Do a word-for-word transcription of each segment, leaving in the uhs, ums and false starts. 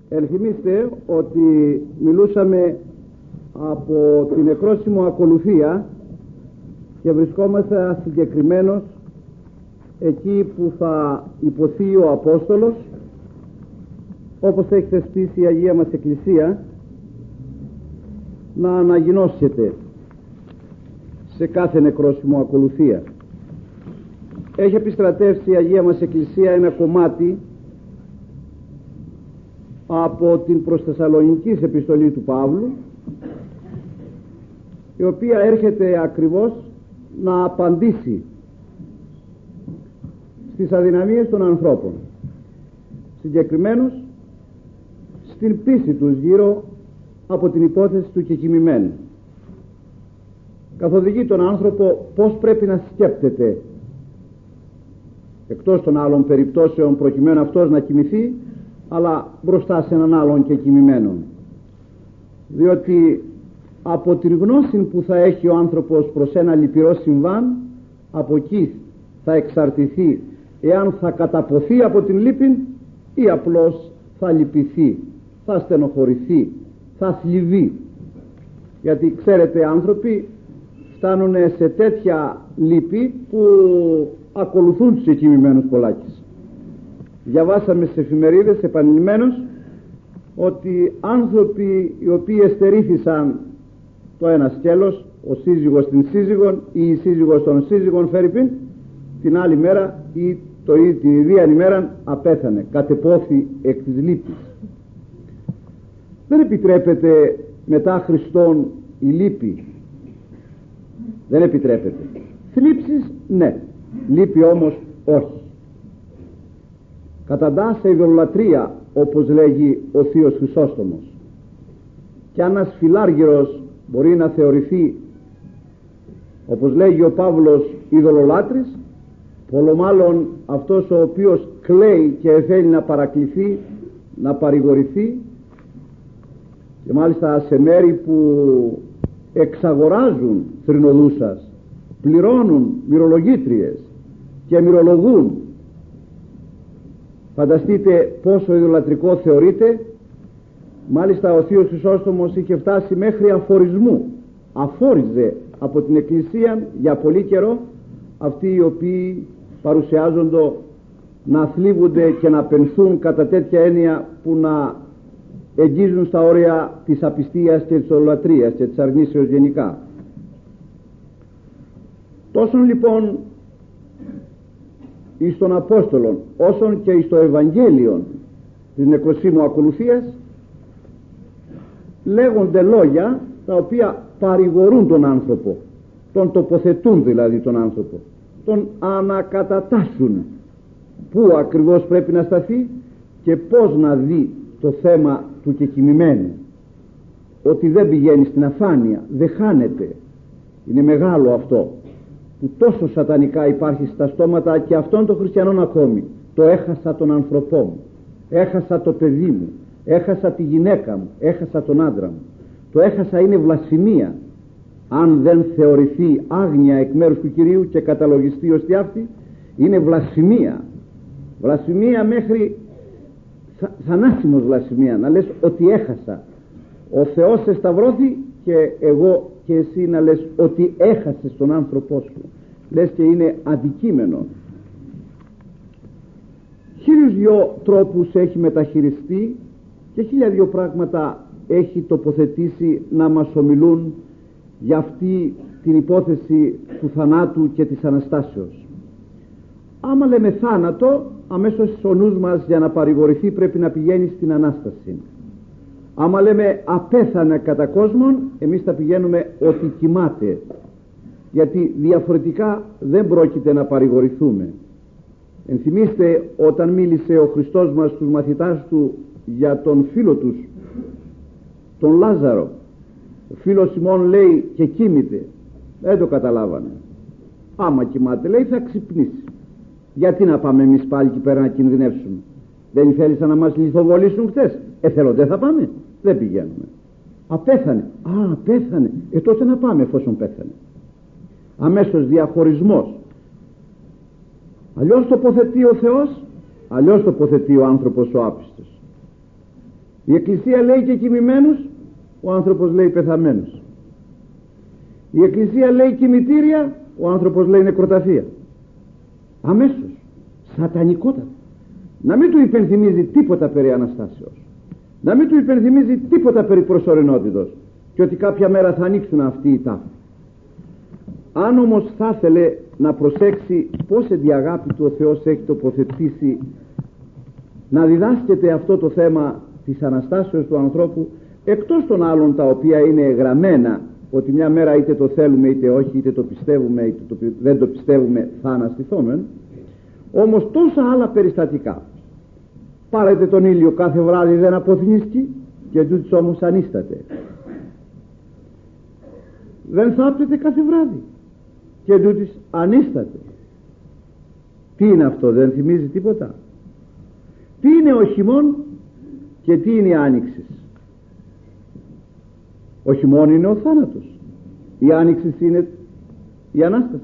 Ενθυμίστε ότι μιλούσαμε από την εκρόσιμο ακολουθία και βρισκόμαστε συγκεκριμένος εκεί που θα υποθεί ο Απόστολος, όπως έχει θεσπίσει η Αγία μας Εκκλησία, να αναγινώσετε σε κάθε νεκρόσιμο ακολουθία. Έχει επιστρατεύσει η Αγία μας Εκκλησία ένα κομμάτι από την προς Θεσσαλονικής επιστολή του Παύλου, η οποία έρχεται ακριβώς να απαντήσει στις αδυναμίες των ανθρώπων, συγκεκριμένως στην πίστη τους γύρω από την υπόθεση του κεκοιμημένου. Καθοδηγεί τον άνθρωπο πώς πρέπει να σκέπτεται, εκτός των άλλων περιπτώσεων προκειμένου αυτός να κοιμηθεί, αλλά μπροστά σε έναν άλλον κεκοιμημένο, διότι από την γνώση που θα έχει ο άνθρωπος προς ένα λυπηρό συμβάν, από εκεί θα εξαρτηθεί εάν θα καταποθεί από την λύπη ή απλώς θα λυπηθεί, θα στενοχωρηθεί, θα θλιβεί. Γιατί ξέρετε, άνθρωποι φτάνουν σε τέτοια λύπη που ακολουθούν τους εκοιμημένους κολάκες. Διαβάσαμε στις εφημερίδες επανειλημμένως ότι άνθρωποι οι οποίοι εστερήθησαν το ένα σκέλος, ο σύζυγος την σύζυγον ή η σύζυγος των σύζυγων φέρειπιν, την άλλη μέρα ή το ή την ίδια ημέρα απέθανε, κατεπόθη εκ της λύπης. Δεν επιτρέπεται μετά Χριστόν η λύπη, δεν επιτρέπεται. Θλίψεις ναι, λύπη όμως όχι. Καταντά σε ειδωλολατρία, όπως λέγει ο Θείος Χρυσόστομος. Και αν ένας φιλάργυρος μπορεί να θεωρηθεί, όπως λέγει ο Παύλος, ειδωλολάτρης, πολλο μάλλον αυτός ο οποίος κλαίει και θέλει να παρακληθεί, να παρηγορηθεί, και μάλιστα σε μέρη που εξαγοράζουν θρηνοδούσας, πληρώνουν μυρολογήτριες και μυρολογούν. Φανταστείτε πόσο ειδωλατρικό θεωρείται. Μάλιστα ο Θείος Χρυσόστομος είχε φτάσει μέχρι αφορισμού, αφόριζε από την Εκκλησία για πολύ καιρό αυτοί οι οποίοι παρουσιάζονται να θλίβονται και να πενθούν κατά τέτοια έννοια που να εγγίζουν στα όρια της απιστίας και της οδολατρίας και της αρνήσεως γενικά. Τόσον λοιπόν εις των Απόστολων όσον και εις το Ευαγγέλιο της νεκροσίμου ακολουθίας λέγονται λόγια τα οποία παρηγορούν τον άνθρωπο, τον τοποθετούν δηλαδή τον άνθρωπο, τον ανακατατάσσουν πού ακριβώς πρέπει να σταθεί και πώς να δει το θέμα του κεκοιμημένου, ότι δεν πηγαίνει στην αφάνεια, δεν χάνεται. Είναι μεγάλο αυτό που τόσο σατανικά υπάρχει στα στόματα και αυτών των χριστιανών ακόμη. Το έχασα τον άνθρωπό μου, έχασα το παιδί μου, έχασα τη γυναίκα μου, έχασα τον άντρα μου. Το έχασα είναι βλασφημία, αν δεν θεωρηθεί άγνοια εκ μέρους του Κυρίου και καταλογιστεί ως αυτή, είναι βλασφημία. Βλασφημία μέχρι θα, θανάσιμος βλασφημία, να λες ότι έχασα. Ο Θεός σε σταυρώθη και εγώ και εσύ να λες ότι έχασες τον άνθρωπό σου. Λες και είναι αντικείμενο. Χίλιους δυο τρόπους έχει μεταχειριστεί και χίλια δυο πράγματα έχει τοποθετήσει να μας ομιλούν για αυτή την υπόθεση του θανάτου και της Αναστάσεως. Άμα λέμε θάνατο, αμέσως ο νους μας για να παρηγορηθεί πρέπει να πηγαίνει στην Ανάσταση. Άμα λέμε απέθανε κατά κόσμον, εμείς θα πηγαίνουμε ότι κοιμάται, γιατί διαφορετικά δεν πρόκειται να παρηγορηθούμε. Ενθυμίστε όταν μίλησε ο Χριστός μας στους μαθητάς του για τον φίλο τους, τον Λάζαρο. Ο φίλος Σιμών λέει και κοίμηται, δεν το καταλάβανε. Άμα κοιμάται λέει θα ξυπνήσει. Γιατί να πάμε εμείς πάλι εκεί πέρα να κινδυνεύσουμε? Δεν θέλησαν να μας λιθοβολήσουν χτες? Εθελοντέ θα πάμε? Δεν πηγαίνουμε. Απέθανε. Α, πέθανε. Ε, τότε να πάμε εφόσον πέθανε. Αμέσως διαχωρισμός. Αλλιώς τοποθετεί ο Θεός, αλλιώς τοποθετεί ο άνθρωπος ο άπιστος. Η Εκκλησία λέει και κοιμημένους, ο άνθρωπος λέει πεθαμένους. Η Εκκλησία λέει κημητήρια, ο άνθρωπος λέει νεκροταφεία. Αμέσως, σατανικότατα. Να μην του υπενθυμίζει τίποτα περί Αναστάσεως, να μην του υπενθυμίζει τίποτα περί προσωρινότητος και ότι κάποια μέρα θα ανοίξουν αυτοί οι τάφοι. Αν όμως θα ήθελε να προσέξει πως εν τη αγάπη του ο Θεός έχει τοποθετήσει να διδάσκεται αυτό το θέμα της Αναστάσεως του ανθρώπου, εκτός των άλλων τα οποία είναι γραμμένα ότι μια μέρα είτε το θέλουμε είτε όχι, είτε το πιστεύουμε είτε το, δεν το πιστεύουμε, θα αναστηθούμε, όμως τόσα άλλα περιστατικά. Πάρετε τον ήλιο, κάθε βράδυ δεν αποθνίσκει και τούτος όμως ανίσταται. Δεν θάπτεται κάθε βράδυ και τούτος ανίσταται. Τι είναι αυτό, δεν θυμίζει τίποτα? Τι είναι ο χειμών και τι είναι η άνοιξη? Ο χειμών είναι ο θάνατος, η άνοιξη είναι η Ανάσταση.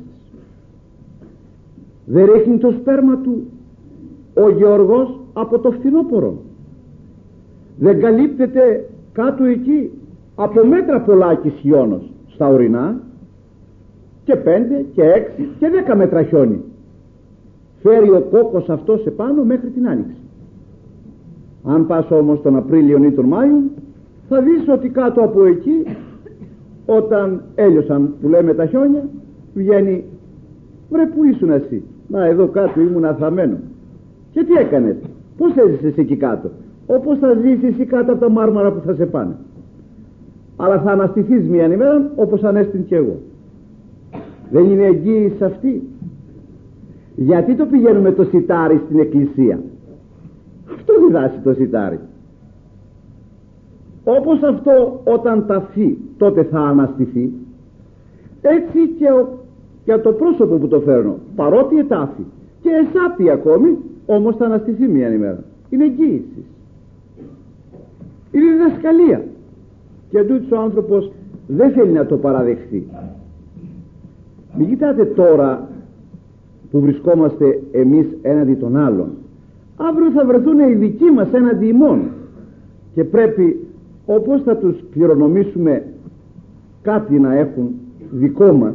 Δεν ρίχνει το σπέρμα του ο Γεωργός από το φθινόπωρο, δεν καλύπτεται κάτω εκεί από μέτρα πολλάκις χιόνος στα ορεινά, και πέντε και έξι και δέκα μέτρα χιόνι φέρει ο κόκκος αυτός επάνω μέχρι την άνοιξη. Αν πας όμως τον Απρίλιο ή τον Μάιο, θα δεις ότι κάτω από εκεί, όταν έλειωσαν που λέμε τα χιόνια, βγαίνει, βρε που ήσουν εσύ? Να, εδώ κάτω ήμουν αθαμένο. Και τι έκανες? Πώς έζησες εκεί κάτω? Όπως θα ζήσεις εσύ κάτω από τα μάρμαρα που θα σε πάνε. Αλλά θα αναστηθείς μια ημέρα όπως ανέστην και εγώ. Δεν είναι εγγύηση αυτή? Γιατί το πηγαίνουμε το σιτάρι στην εκκλησία? Αυτό διδάσκει το σιτάρι. Όπως αυτό όταν ταφεί τότε θα αναστηθεί, έτσι και, ο, και το πρόσωπο που το φέρνω, παρότι ετάφει και εσάπει ακόμη, όμως θα αναστηθεί μια ημέρα. Είναι εγγύηση, είναι διδασκαλία, και τούτος ο άνθρωπος δεν θέλει να το παραδεχθεί. Μην κοιτάτε τώρα που βρισκόμαστε εμείς έναντι των άλλων, αύριο θα βρεθούν οι δικοί μας έναντι ημών και πρέπει, όπως θα τους κληρονομήσουμε κάτι να έχουν δικό μας,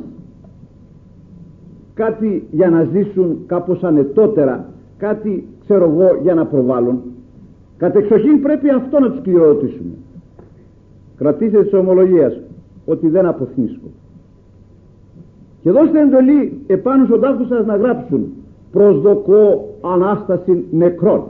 κάτι για να ζήσουν κάπως ανετότερα, κάτι ξέρω εγώ για να προβάλλουν, κατεξοχήν πρέπει αυτό να τους κληροδοτήσουμε. Κρατήστε της ομολογίας ότι δεν αποθνίσκω και δώστε εντολή επάνω στον τάφο σας να γράψουν προσδοκώ Ανάσταση νεκρών.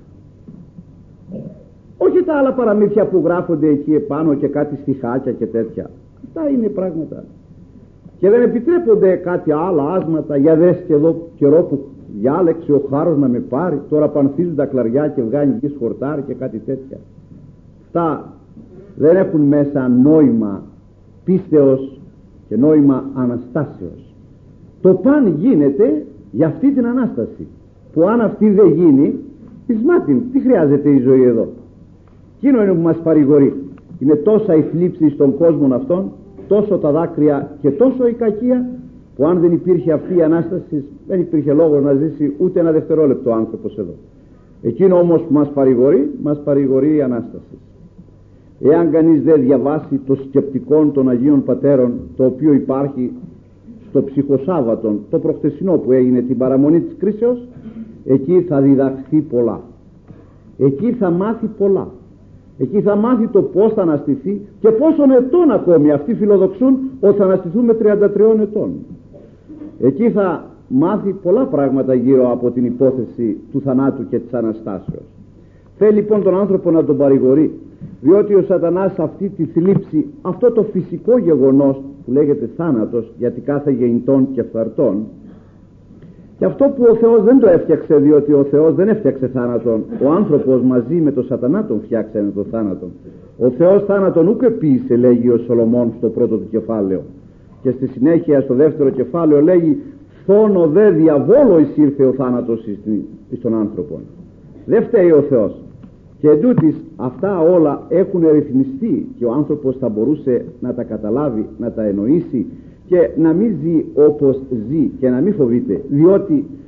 Όχι τα άλλα παραμύθια που γράφονται εκεί επάνω και κάτι στιχάκια και τέτοια. Αυτά είναι πράγματα. Και δεν επιτρέπονται κάτι άλλα άσματα. Για δέστε εδώ καιρό που διάλεξε ο χάρος να με πάρει, τώρα πανθίζουν τα κλαριά και βγάνει εκεί σχορτάρι και κάτι τέτοια. Αυτά δεν έχουν μέσα νόημα πίστεως και νόημα Αναστάσεως. Το παν γίνεται για αυτή την Ανάσταση, που αν αυτή δεν γίνει, εις μάτιν, τι χρειάζεται η ζωή εδώ? Εκείνο είναι που μας παρηγορεί. Είναι τόσα η θλίψη στον κόσμο αυτόν, τόσο τα δάκρυα και τόσο η κακία, που αν δεν υπήρχε αυτή η Ανάσταση, δεν υπήρχε λόγος να ζήσει ούτε ένα δευτερόλεπτο ο άνθρωπος εδώ. Εκείνο όμως που μας παρηγορεί, μας παρηγορεί η Ανάσταση. Εάν κανείς δεν διαβάσει το σκεπτικόν των Αγίων Πατέρων, το οποίο υπάρχει στο ψυχοσάββατον το προχτεσινό που έγινε την παραμονή της κρίσεως, εκεί θα διδαχθεί πολλά, εκεί θα μάθει πολλά, εκεί θα μάθει το πώς θα αναστηθεί και πόσων ετών ακόμη αυτοί φιλοδοξούν ότι θα αναστηθούμε τριάντα τριών ετών. Εκεί θα μάθει πολλά πράγματα γύρω από την υπόθεση του θανάτου και της Αναστάσεως. Θέλει λοιπόν τον άνθρωπο να τον παρηγορεί, διότι ο σατανάς αυτή τη θλίψη, αυτό το φυσικό γεγονός που λέγεται θάνατος, γιατί κάθε γεννητών και φθαρτών, και αυτό που ο Θεός δεν το έφτιαξε, διότι ο Θεός δεν έφτιαξε θάνατον, ο άνθρωπος μαζί με τον σατανά τον φτιάξανε το θάνατον. Ο Θεός θάνατον ούκ επίησε, λέγει ο Σολομών στο πρώτο του κεφάλαιο, και στη συνέχεια στο δεύτερο κεφάλαιο λέγει «Θόνο δε διαβόλο εισήλθε ο θάνατος εις τον άνθρωπον». Δεν φταίει ο Θεός. Και εντούτοις αυτά όλα έχουν ρυθμιστεί και ο άνθρωπος θα μπορούσε να τα καταλάβει, να τα εννοήσει και να μην ζει όπως ζει και να μην φοβείται, διότι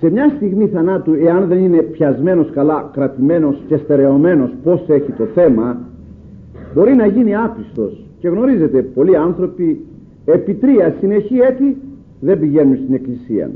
σε μια στιγμή θανάτου, εάν δεν είναι πιασμένος καλά, κρατημένος και στερεωμένος πώς έχει το θέμα, μπορεί να γίνει άπιστος. Και γνωρίζετε, πολλοί άνθρωποι επί τρία συνεχή έτη δεν πηγαίνουν στην εκκλησία.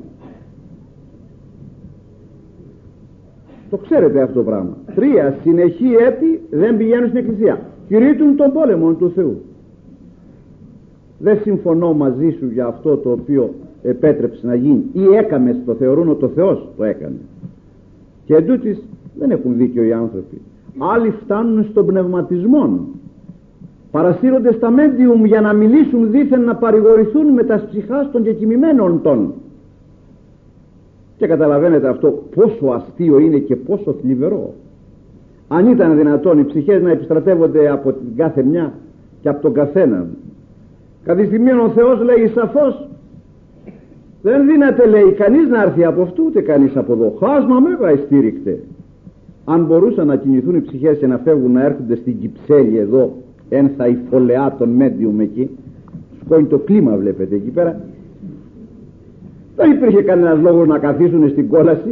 Το ξέρετε αυτό το πράγμα. Τρία συνεχή έτη δεν πηγαίνουν στην εκκλησία. Κηρύττουν τον πόλεμο του Θεού. Δεν συμφωνώ μαζί σου για αυτό το οποίο επέτρεψε να γίνει ή έκαμε, το θεωρούν ότι ο Θεός το έκανε. Και εντούτοις δεν έχουν δίκιο οι άνθρωποι. Άλλοι φτάνουν στον πνευματισμό, παρασύρονται στα μέντιουμ για να μιλήσουν δήθεν, να παρηγορηθούν με τα ψυχάς των κεκοιμημένων των. Και καταλαβαίνετε αυτό πόσο αστείο είναι και πόσο θλιβερό. Αν ήταν δυνατόν οι ψυχές να επιστρατεύονται από την κάθε μια και από τον καθέναν. Κατά τη στιγμή ο Θεός λέει σαφώς, δεν δύναται, λέει, κανείς να έρθει από αυτού ούτε κανείς από εδώ. Χάσμα μέγα εστήρικτε. Αν μπορούσαν να κινηθούν οι ψυχές και να φεύγουν, να έρχονται στην Κυψέλη εδώ, ένθα η φωλεά των μέντιουμ εκεί, σκόνει το κλίμα, βλέπετε εκεί πέρα, δεν υπήρχε κανένας λόγος να καθίσουν στην κόλαση.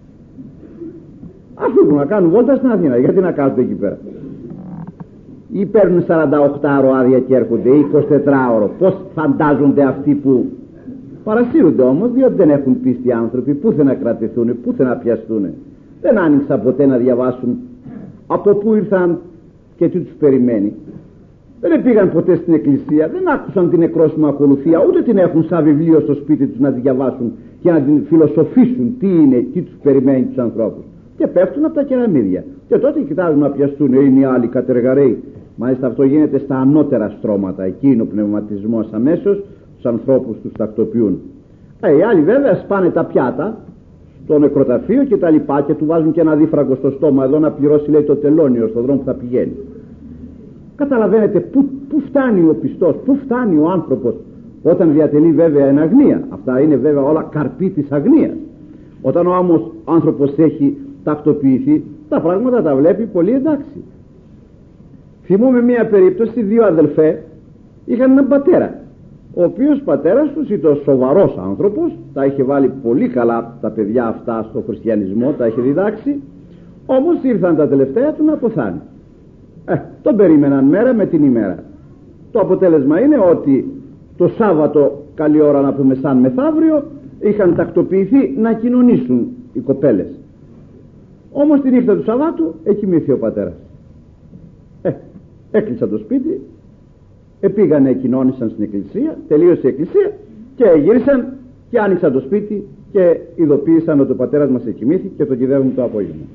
Ας φύγουν να κάνουν βόλτα στην Αθήνα. Γιατί να κάθονται εκεί πέρα? Ή παίρνουν σαράντα οκτώ ώρο άδεια και έρχονται, ή είκοσι τέσσερα ώρο. Πώς φαντάζονται αυτοί που παρασύρονται όμως, διότι δεν έχουν πίστη άνθρωποι. Πού θα να κρατηθούν, πού θα να πιαστούν. Δεν άνοιξαν ποτέ να διαβάσουν από πού ήρθαν και τι τους περιμένει. Δεν πήγαν ποτέ στην εκκλησία, δεν άκουσαν την νεκρόσιμη ακολουθία, ούτε την έχουν σαν βιβλίο στο σπίτι τους να τη διαβάσουν και να την φιλοσοφήσουν τι είναι, τι τους περιμένει τους ανθρώπους. Και πέφτουν από τα κεραμίδια. Και τότε κοιτάζουν να πιαστούν, είναι οι άλλοι κατεργαρέοι. Μάλιστα αυτό γίνεται στα ανώτερα στρώματα. Εκεί είναι ο πνευματισμός αμέσως, τους ανθρώπους τους τακτοποιούν. Ε, οι άλλοι βέβαια σπάνε τα πιάτα στο νεκροταφείο και τα λοιπά και του βάζουν και ένα δίφραγκο στο στόμα εδώ να πληρώσει, λέει, το τελώνιο στον δρόμο που θα πηγαίνει. Καταλαβαίνετε πού, πού φτάνει ο πιστός, πού φτάνει ο άνθρωπος όταν διατελεί βέβαια εν αγνία. Αυτά είναι βέβαια όλα καρποί της αγνίας. Όταν ο άνθρωπος έχει τακτοποιηθεί, τα πράγματα τα βλέπει πολύ εντάξει. Θυμούμαι μια περίπτωση, δύο αδελφέ είχαν έναν πατέρα, ο οποίος πατέρας τους ήταν σοβαρός άνθρωπος, τα είχε βάλει πολύ καλά τα παιδιά αυτά στο χριστιανισμό, τα είχε διδάξει, όμως ήρθαν τα τελευταία του να αποθάνει. Ε, τον περίμεναν μέρα με την ημέρα. Το αποτέλεσμα είναι ότι το Σάββατο, καλή ώρα να πούμε σαν μεθαύριο, είχαν τακτοποιηθεί να κοινωνήσουν οι κοπέλες. Όμως τη νύχτα του Σαββάτου εκοιμήθη ο πατέρας. Ε, έκλεισαν το σπίτι, επήγανε, κοινώνησαν στην εκκλησία, τελείωσε η εκκλησία και γύρισαν και άνοιξαν το σπίτι και ειδοποίησαν ότι ο πατέρας μας εκοιμήθη και τον κυδεύουν το απόγευμα.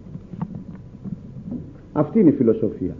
Αυτή είναι η φιλοσοφία.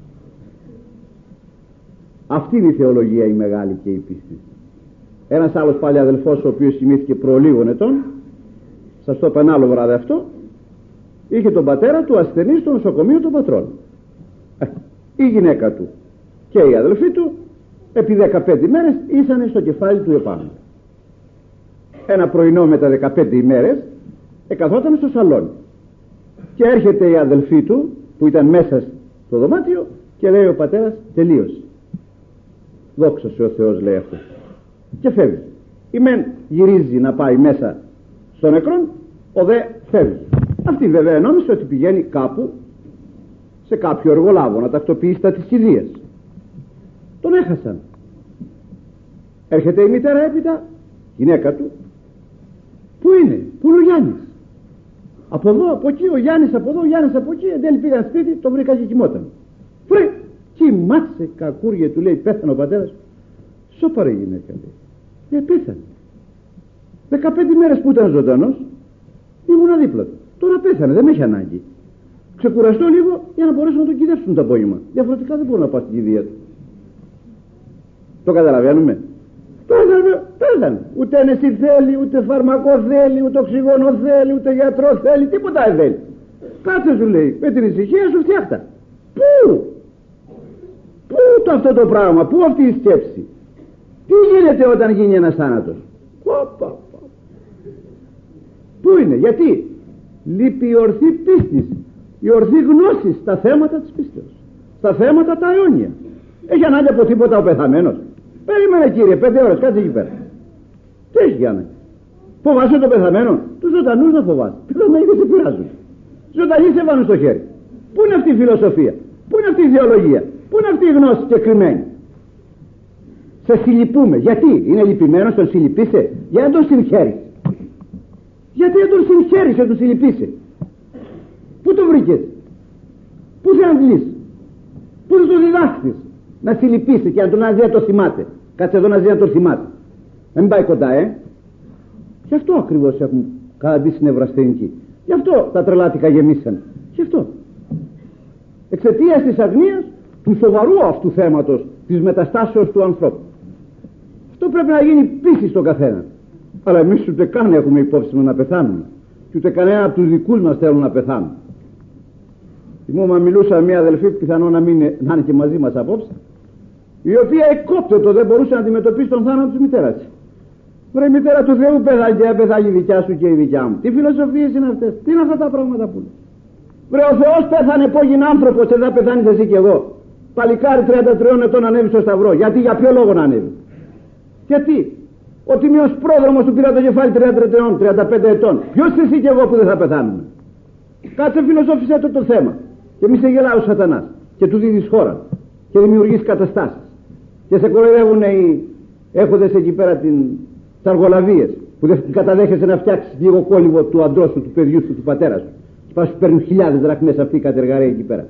Αυτή είναι η θεολογία η μεγάλη και η πίστη. Ένας άλλος πάλι αδελφός, ο οποίος κοιμήθηκε προ λίγων ετών, σας το είπα ένα άλλο βράδυ αυτό, είχε τον πατέρα του ασθενή στο νοσοκομείο των πατρών. Ε, η γυναίκα του και η αδελφή του επί δεκαπέντε ημέρες ήσανε στο κεφάλι του επάνω. Ένα πρωινό με τα δεκαπέντε ημέρες εκαθόταν στο σαλόνι και έρχεται η αδελφή του που ήταν μέσα στο δωμάτιο και λέει ο πατέρας, τελείωσε. Δόξα σε ο Θεός, λέει αυτό, και φεύγει. Η μεν γυρίζει να πάει μέσα στο νεκρόν, ο δε φεύγει. Αυτή βέβαια νόμιζε ότι πηγαίνει κάπου σε κάποιο εργολάβο να τακτοποιήσει τα της κηδείας. Τον έχασαν. Έρχεται η μητέρα έπειτα, γυναίκα του. Πού είναι, πού είναι ο Γιάννης? Από εδώ, από εκεί, ο Γιάννης από εδώ, ο Γιάννης από εκεί. Εν τέλει πήγαν σπίτι, τον βρήκα και κοιμόταν. Βρε, κοιμάσαι κακούργια, του λέει, πέθανε ο πατέρας. Σώπαρε η γυναίκα, λέει. Ε, πέθανε. Δεκαπέντε μέρες που ήταν ζωντανός, ήμουνα δίπλα του. Τώρα πέθανε, δεν με έχει ανάγκη. Ξεκουραστώ λίγο για να μπορέσω να τον κυδεύσουν το απόγευμα. Διαφορετικά δεν μπορώ να πάω στην κηδεία του. Το καταλαβαίνουμε? Πέθανε, πέθανε. Ούτε νεσί θέλει, ούτε φαρμακό θέλει, ούτε οξυγόνο θέλει, ούτε γιατρό θέλει, τίποτα δεν θέλει. Κάτσε, σου λέει, με την ησυχία σου φτιάχτα. Πού? Πού το αυτό το πράγμα, πού αυτή η σκέψη? Τι γίνεται όταν γίνει ένας θάνατος? Πού είναι, γιατί? Λείπει η ορθή πίστη, η ορθή γνώση στα θέματα της πίστεως, στα θέματα τα αιώνια. Έχει ανάγκη από τίποτα ο πεθαμένος? Περίμενε, κύριε, πέντε ώρες, κάτσε εκεί πέρα. Τι έχει ανάγκη? Φοβάσαι τον πεθαμένο? Τους ζωντανούς να φοβάσαι. Πεθαμένοι δεν σε πειράζουν. Ζωντανοί σε βάλουν στο χέρι. Πού είναι αυτή η φιλοσοφία? Πού είναι αυτή η ιδεολογία? Πού είναι αυτή η γνώση συγκεκριμένη? Σε συλληπούμε. Γιατί? Είναι λυπημένος, τον συλληπείσαι? Για να τον συγχαίρεις. Γιατί να τον συγχαίρεις, να τον συλληπείσαι? Πού το βρήκες? Πού σε αντλείς? Πού θα το διδάσκεις? Να συλληπείσαι και να τον ζει να το θυμάται. Κάτσε εδώ να ζει να το θυμάται. Να μην πάει κοντά, ε. Γι' αυτό ακριβώς έχουν καταντήσει στην Ευρασθενική. Γι' αυτό τα τρελάτικα γεμίσαν. Γι' αυτό. Εξαιτίας της αγνίας του σοβαρού αυτού θέματος της μεταστάσεως του ανθρώπου. Αυτό πρέπει να γίνει πίστη στον καθένα. Αλλά εμείς ούτε καν έχουμε υπόψη να πεθάνουμε. Και ούτε κανένα από τους δικούς μας θέλουν να πεθάνουν. Θυμούμαι, μιλούσα με μια αδελφή που πιθανό να, μην είναι, να είναι και μαζί μας απόψε, η οποία εκκόπτωτο δεν μπορούσε να αντιμετωπίσει τον θάνατο της μητέρας της. Βρε, η μητέρα του Θεού πεθάνει και πεθάνει η δικιά σου και η δικιά μου. Τι φιλοσοφίες είναι αυτές? Τι είναι αυτά τα πράγματα που είναι? Βρε, ο Θεός πέθανε που έγινε άνθρωπος και δεν πεθάνεις εσύ και εγώ. Παλικάρι τριάντα τριών ετών ανέβει στο σταυρό. Γιατί, για ποιο λόγο να ανέβει? Γιατί? Ο τιμίος πρόδρομος του πήρα το κεφάλι τριάντα τριών, τριάντα πέντε ετών. Ποιος εσύ και εγώ που δεν θα πεθάνουμε? Κάτσε φιλοσόφισε το το θέμα. Και μη σε γελάει ο σατανάς και του δίδεις χώρα και δημιουργείς καταστάσεις και σε κοροϊδεύουν οι έχοντες εκεί πέρα την ταργολαβίες που δεν καταδέχεσαι να φτιάξεις λίγο κόλληβο του αντρός σου, του παιδιού σου, του πατέρα σου. Πας σου παίρνουν χιλιάδες δραχμές αυτοί οι κατεργαρέοι εκεί πέρα.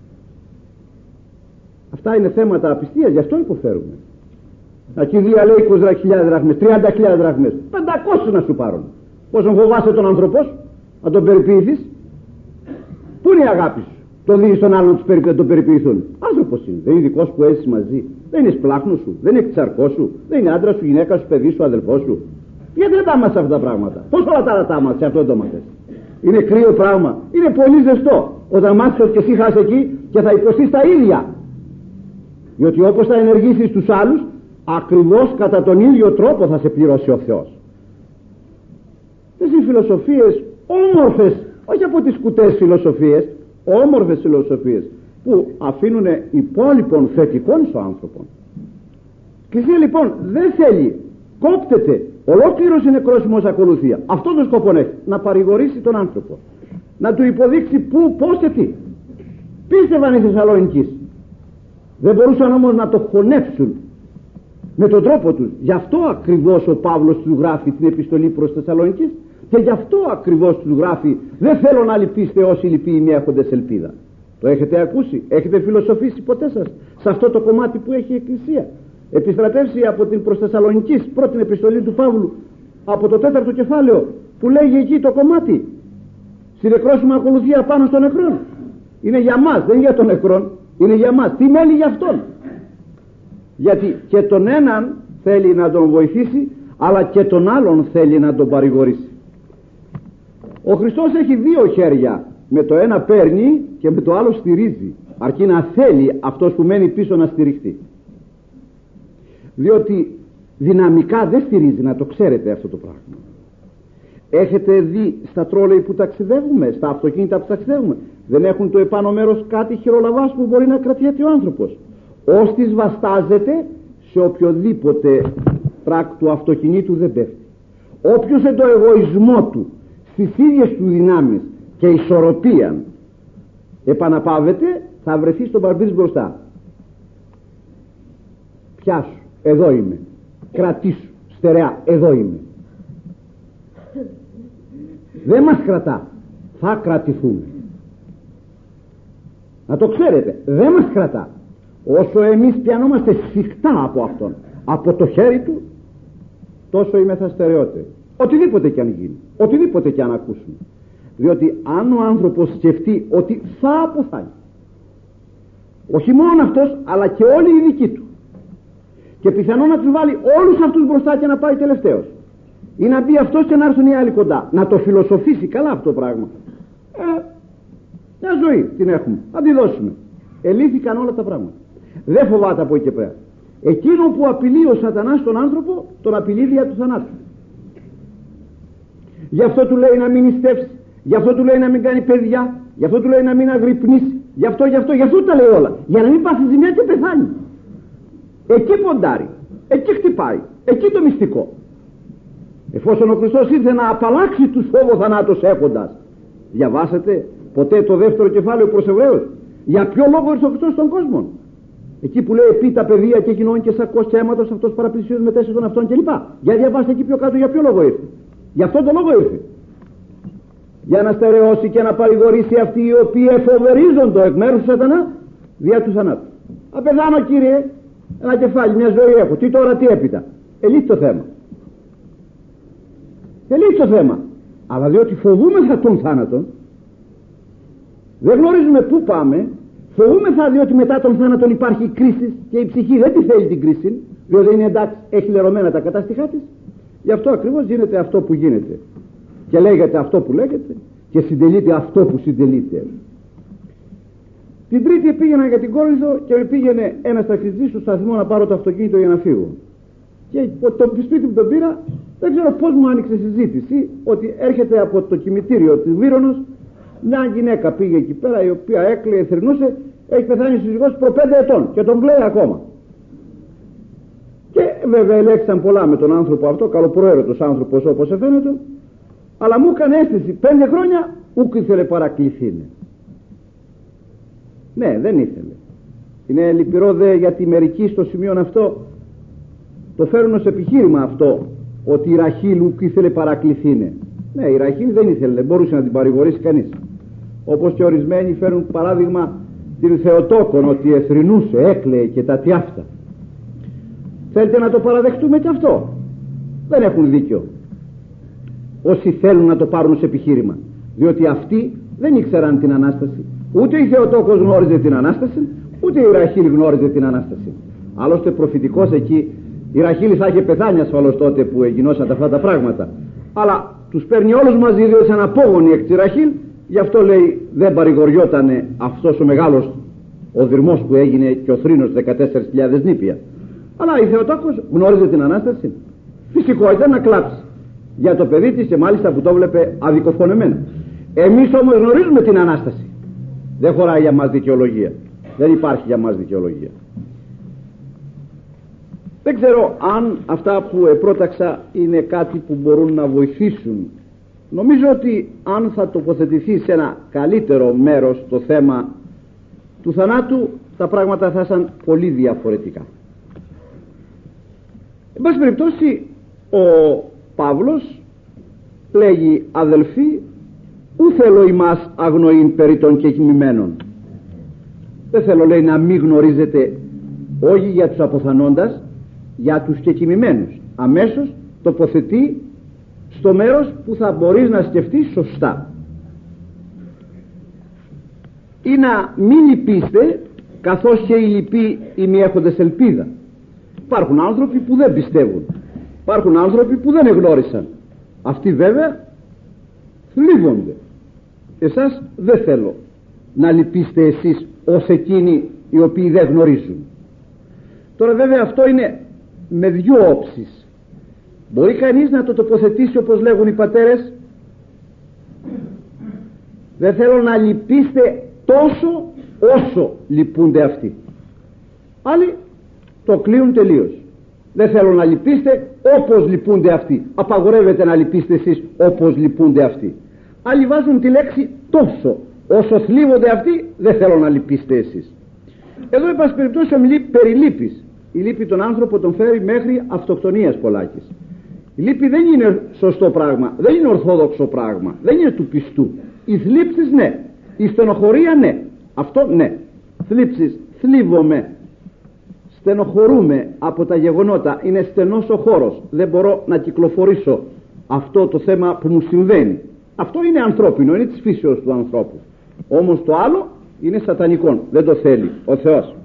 Αυτά είναι θέματα απιστίας, γι' αυτό υποφέρουμε. Τα κηδεία λέει είκοσι χιλιάδες δραχμές, τριάντα χιλιάδες δραχμές, πεντακόσιες να σου πάρουν. Πόσον φοβάσαι τον άνθρωπο σου, να τον περιποιηθείς? Πού είναι η αγάπη σου? Το δίνεις στον άλλον να τον περιποιηθούν. Άνθρωπος είναι, δεν είναι δικός που έζησες μαζί, δεν είναι σπλάχνος σου, δεν είναι ξαρκός σου, δεν είναι άντρας σου, γυναίκα σου, παιδί σου, αδελφός σου. Γιατί δεν τα μάθεις αυτά τα πράγματα? Πώς όλα τα άλλα τα μάθεις, αυτό δεν το μάθεις? Είναι κρύο πράγμα, είναι πολύ ζεστό. Όταν μάθεις ότι και εσύ θα είσαι εκεί και θα υποστείς τα ίδια. Διότι όπως θα ενεργήσεις τους άλλους, ακριβώς κατά τον ίδιο τρόπο θα σε πληρώσει ο Θεός. Τις φιλοσοφίες όμορφες, όχι από τις κουτές φιλοσοφίες, όμορφες φιλοσοφίες που αφήνουν υπόλοιπων θετικών στον άνθρωπο. Και εσύ λοιπόν δεν θέλει, κόπτεται, ολόκληρος είναι κρόσιμος ακολουθία. Αυτό το σκοπό έχει, να παρηγορήσει τον άνθρωπο, να του υποδείξει πού, πώς και τι. Πίστευαν οι Θεσσαλονικείς, δεν μπορούσαν όμως να το χωνεύσουν με τον τρόπο τους. Γι' αυτό ακριβώς ο Παύλος του γράφει την επιστολή προς Θεσσαλονικείς και γι' αυτό ακριβώς του γράφει: δεν θέλω να λυπήστε όσοι λυποί μη έχοντες ελπίδα. Το έχετε ακούσει? Έχετε φιλοσοφήσει ποτέ σας σε αυτό το κομμάτι που έχει η Εκκλησία? Επιστρατεύσει από την προς Θεσσαλονικείς πρώτη επιστολή του Παύλου, από το τέταρτο κεφάλαιο, που λέγει εκεί το κομμάτι συνεκρόσιμα ακολουθία πάνω στον νεκρόν. Είναι για μας, δεν είναι για τον νεκρόν, είναι για μας. Τι μένει για αυτόν? Γιατί και τον έναν θέλει να τον βοηθήσει, αλλά και τον άλλον θέλει να τον παρηγορήσει. Ο Χριστός έχει δύο χέρια, με το ένα παίρνει και με το άλλο στηρίζει, αρκεί να θέλει αυτός που μένει πίσω να στηριχτεί. Διότι δυναμικά δεν στηρίζει, να το ξέρετε αυτό το πράγμα. Έχετε δει στα τρόλεϊ που ταξιδεύουμε, στα αυτοκίνητα που ταξιδεύουμε, δεν έχουν το επάνω μέρος κάτι χειρολαβάς που μπορεί να κρατιέται ο άνθρωπος? Ώστις βαστάζεται σε οποιοδήποτε πράγμα του αυτοκινήτου δεν πέφτει. Όποιος εν το εγωισμό του, στις ίδιες του δυνάμεις και ισορροπία επαναπάβεται, θα βρεθεί στον παρμπρίζ μπροστά. Πιάσου, εδώ είμαι. Κρατήσου, στερεά, εδώ είμαι. Δεν μας κρατά, θα κρατηθούμε. Να το ξέρετε, δεν μας κρατά. Όσο εμείς πιανόμαστε σφιχτά από αυτόν, από το χέρι του, τόσο είμαστε στερεότεροι. Οτιδήποτε και αν γίνει, οτιδήποτε και αν ακούσουμε. Διότι αν ο άνθρωπος σκεφτεί ότι θα αποθάνει, όχι μόνο αυτός αλλά και όλοι οι δικοί του, και πιθανόν να τους βάλει όλους αυτούς μπροστά και να πάει τελευταίος, ή να μπει αυτός και να έρθουν οι άλλοι κοντά, να το φιλοσοφήσει καλά αυτό το πράγμα, ε, μια ζωή την έχουμε, θα τη δώσουμε. Ελύθηκαν όλα τα πράγματα. Δεν φοβάται από εκεί και πέρα. Εκείνο που απειλεί ο σατανάς τον άνθρωπο, τον απειλεί δια του θανάτου. Γι' αυτό του λέει να μην νηστεύσει, γι' αυτό του λέει να μην κάνει παιδιά, γι' αυτό του λέει να μην αγρυπνήσει, γι' αυτό, γι' αυτό, γι' αυτό τα λέει όλα. Για να μην πάθει ζημιά και πεθάνει. Εκεί ποντάρει, εκεί χτυπάει, εκεί το μυστικό. εφόσον ο Χριστός ήρθε να απαλλάξει τους φόβο θανάτος έχοντας. Διαβάσατε ποτέ το δεύτερο κεφάλαιο προς Εβραίους? Για ποιο λόγο ήρθε ο Χριστός στον κόσμο? Εκεί που λέει πει τα παιδεία και κοινών και σακός και αίματος αυτός παραπλησίος μετέσσερις των αυτών κλπ. Για διαβάστε εκεί πιο κάτω για ποιο λόγο ήρθε. Γι' αυτόν τον λόγο ήρθε. Για να στερεώσει και να παρηγορήσει αυτοί οι οποίοι εφοβερίζονται εκ μέρους του σατανά δια του θανάτου. Απεδάνω, κύριε, ένα κεφάλι, μια ζωή έχω. Τι τώρα, τι έπειτα? Ελύτει το θέμα. Ελύτει το θέμα. Αλλά διότι φοβούμεθα τον θάνατον, δεν γνωρίζουμε πού πάμε, φοβούμεθα διότι μετά τον θάνατον υπάρχει κρίση και η ψυχή δεν τη θέλει την κρίση, διότι είναι εντάξει, έχει λερωμένα τα κατάστοιχά της. Γι' αυτό ακριβώς γίνεται αυτό που γίνεται. Και λέγεται αυτό που λέγεται και συντελείται αυτό που συντελείται. Την Τρίτη πήγαινα για την Κόρινθο και με πήγαινε ένας ταξιτζής στο σταθμό να πάρω το αυτοκίνητο για να φύγω. Και το σπίτι που τον πήρα, δεν ξέρω πώς μου άνοιξε συζήτηση ότι έρχεται από το κημητήριο του Βύρονος μια γυναίκα, πήγε εκεί πέρα, η οποία έκλαιε, θρηνούσε, έχει πεθάνει ο σύζυγός προ πέντε ετών και τον κλαίει ακόμα. Και βέβαια ελέγξαν πολλά με τον άνθρωπο αυτό, καλοπροαίρετος άνθρωπος όπως φαίνεται, αλλά μου έκανε αίσθηση πέντε χρόνια ούκ ήθελε παρακληθήνε. Ναι, δεν ήθελε. Είναι λυπηρό δε γιατί μερικοί στο σημείο αυτό το φέρουν ως επιχείρημα αυτό, ότι η Ραχήλ ούκ ήθελε παρακληθήνε. Ναι, η Ραχήλ δεν ήθελε, δεν μπορούσε να την παρηγορήσει κανείς. Όπως και ορισμένοι φέρουν παράδειγμα την Θεοτόκον, ότι εθρηνούσε, έκλαιε και τα τι αυτά. Θέλετε να το παραδεχτούμε και αυτό? Δεν έχουν δίκιο όσοι θέλουν να το πάρουν σε επιχείρημα, διότι αυτοί δεν ήξεραν την Ανάσταση. Ούτε η Θεοτόκος γνώριζε την Ανάσταση, ούτε η Ραχήλ γνώριζε την Ανάσταση. Άλλωστε προφητικός εκεί η Ραχήλ θα είχε πεθάνει ασφαλώς τότε που γινώσαν αυτά τα πράγματα, αλλά τους παίρνει όλους μαζί διότι σαν απόγονοι εκ της Ραχήλ. Γι' αυτό λέει δεν παρηγοριότανε αυτός ο μεγάλος ο δρυμός που έγινε και ο θρήνος δεκατέσσερις χιλιάδες νήπια. Αλλά η Θεοτόκος γνώριζε την Ανάσταση. Φυσικό ήταν να κλάψει για το παιδί της και μάλιστα που το βλέπε αδικοφωνεμένο. Εμείς όμως γνωρίζουμε την Ανάσταση. Δεν χωράει για μας δικαιολογία. Δεν υπάρχει για μας δικαιολογία. Δεν ξέρω αν αυτά που επρόταξα είναι κάτι που μπορούν να βοηθήσουν. Νομίζω ότι αν θα τοποθετηθεί σε ένα καλύτερο μέρος το θέμα του θανάτου, τα πράγματα θα ήταν πολύ διαφορετικά. Εν πάση περιπτώσει, ο Παύλος λέγει αδελφοί, ου θέλω ημάς αγνοήν περί των κεκοιμημένων. Δεν θέλω, λέει, να μην γνωρίζετε όχι για τους αποθανόντας, για τους κεκοιμημένους. Αμέσως τοποθετεί στο μέρος που θα μπορείς να σκεφτείς σωστά. Ή να μην λυπήστε καθώς και οι λυποί ημιέχοντες ελπίδα. Υπάρχουν άνθρωποι που δεν πιστεύουν, υπάρχουν άνθρωποι που δεν εγνώρισαν. Αυτοί βέβαια θλίβονται. Εσάς δεν θέλω να λυπήστε εσείς ως εκείνοι οι οποίοι δεν γνωρίζουν. Τώρα βέβαια αυτό είναι με δυο όψεις. Μπορεί κανείς να το τοποθετήσει όπως λέγουν οι πατέρες, δεν θέλω να λυπήστε τόσο όσο λυπούνται αυτοί. Άλλοι το κλείουν τελείως. Δεν θέλω να λυπήστε όπως λυπούνται αυτοί. Απαγορεύεται να λυπήστε εσείς όπως λυπούνται αυτοί. Άλλοι βάζουν τη λέξη τόσο. Όσο θλίβονται αυτοί, δεν θέλω να λυπήστε εσείς. Εδώ εν πάση περιπτώσει ομιλεί περί λύπης. Η λύπη τον άνθρωπο τον φέρει μέχρι αυτοκτονίας πολλάκις. Η λύπη δεν είναι σωστό πράγμα, δεν είναι ορθόδοξο πράγμα, δεν είναι του πιστού. Οι θλίψεις ναι, η στενοχωρία ναι, αυτό ναι. Θλίψεις, θλίβομαι, στενοχωρούμε από τα γεγονότα, είναι στενός ο χώρος, δεν μπορώ να κυκλοφορήσω αυτό το θέμα που μου συμβαίνει. Αυτό είναι ανθρώπινο, είναι της φύσεως του ανθρώπου. Όμως το άλλο είναι σατανικό, δεν το θέλει ο Θεός.